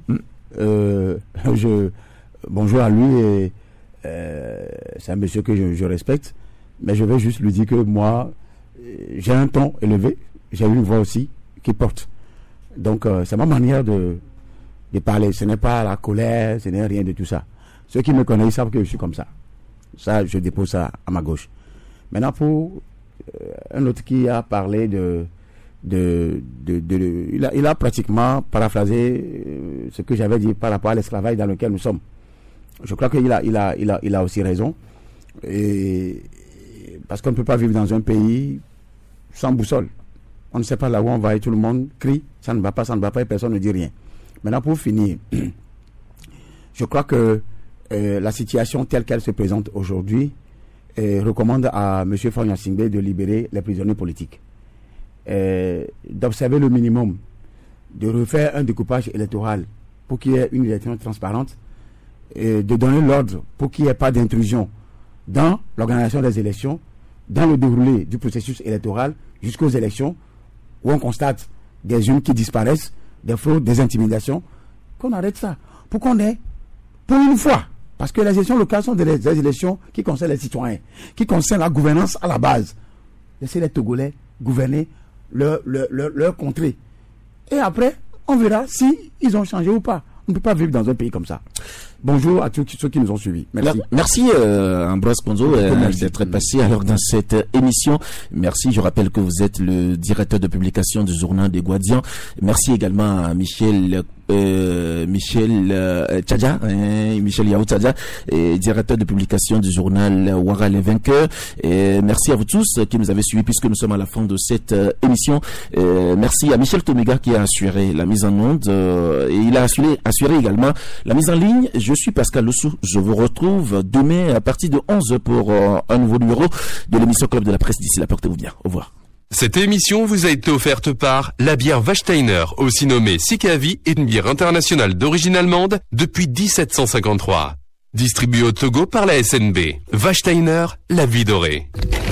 bonjour à lui, et c'est un monsieur que je respecte, mais je vais juste lui dire que moi, j'ai un ton élevé, j'ai une voix aussi qui porte. Donc, c'est ma manière de parler. Ce n'est pas la colère, ce n'est rien de tout ça. Ceux qui me connaissent savent que je suis comme ça. Ça, je dépose ça à ma gauche. Maintenant, pour un autre qui a parlé il a pratiquement paraphrasé ce que j'avais dit par rapport à l'esclavage dans lequel nous sommes. Je crois qu'il a aussi raison. Et parce qu'on ne peut pas vivre dans un pays sans boussole. On ne sait pas là où on va et tout le monde crie, ça ne va pas, et personne ne dit rien. Maintenant, pour finir, je crois que la situation telle qu'elle se présente aujourd'hui recommande à M. Fagne Singbe de libérer les prisonniers politiques, d'observer le minimum, de refaire un découpage électoral pour qu'il y ait une élection transparente, et de donner l'ordre pour qu'il n'y ait pas d'intrusion dans l'organisation des élections, dans le déroulé du processus électoral jusqu'aux élections, où on constate des urnes qui disparaissent, des fraudes, des intimidations, qu'on arrête ça, pour qu'on ait, pour une fois, parce que les élections locales sont des élections qui concernent les citoyens, qui concernent la gouvernance à la base. Laissez les Togolais gouverner leur contrée. Et après, on verra si ils ont changé ou pas. On ne peut pas vivre dans un pays comme ça. Bonjour à tous ceux qui nous ont suivis. Merci. Merci Ambroise Ponzo d'être passé alors dans cette émission. Merci. Je rappelle que vous êtes le directeur de publication du journal des Guadians. Merci également à Michel Tchadja, Michel Yahou Tchadja, directeur de publication du journal Ouara les Vainqueurs. Et merci à vous tous qui nous avez suivis puisque nous sommes à la fin de cette émission. Merci à Michel Toméga qui a assuré la mise en onde et il a assuré également la mise en ligne. Je suis Pascal Lessou. Je vous retrouve demain à partir de 11h pour un nouveau numéro de l'émission Club de la Presse. D'ici là, portez-vous bien. Au revoir. Cette émission vous a été offerte par la bière Wachsteiner, aussi nommée Sikavi, est une bière internationale d'origine allemande depuis 1753. Distribuée au Togo par la SNB. Wachsteiner, la vie dorée.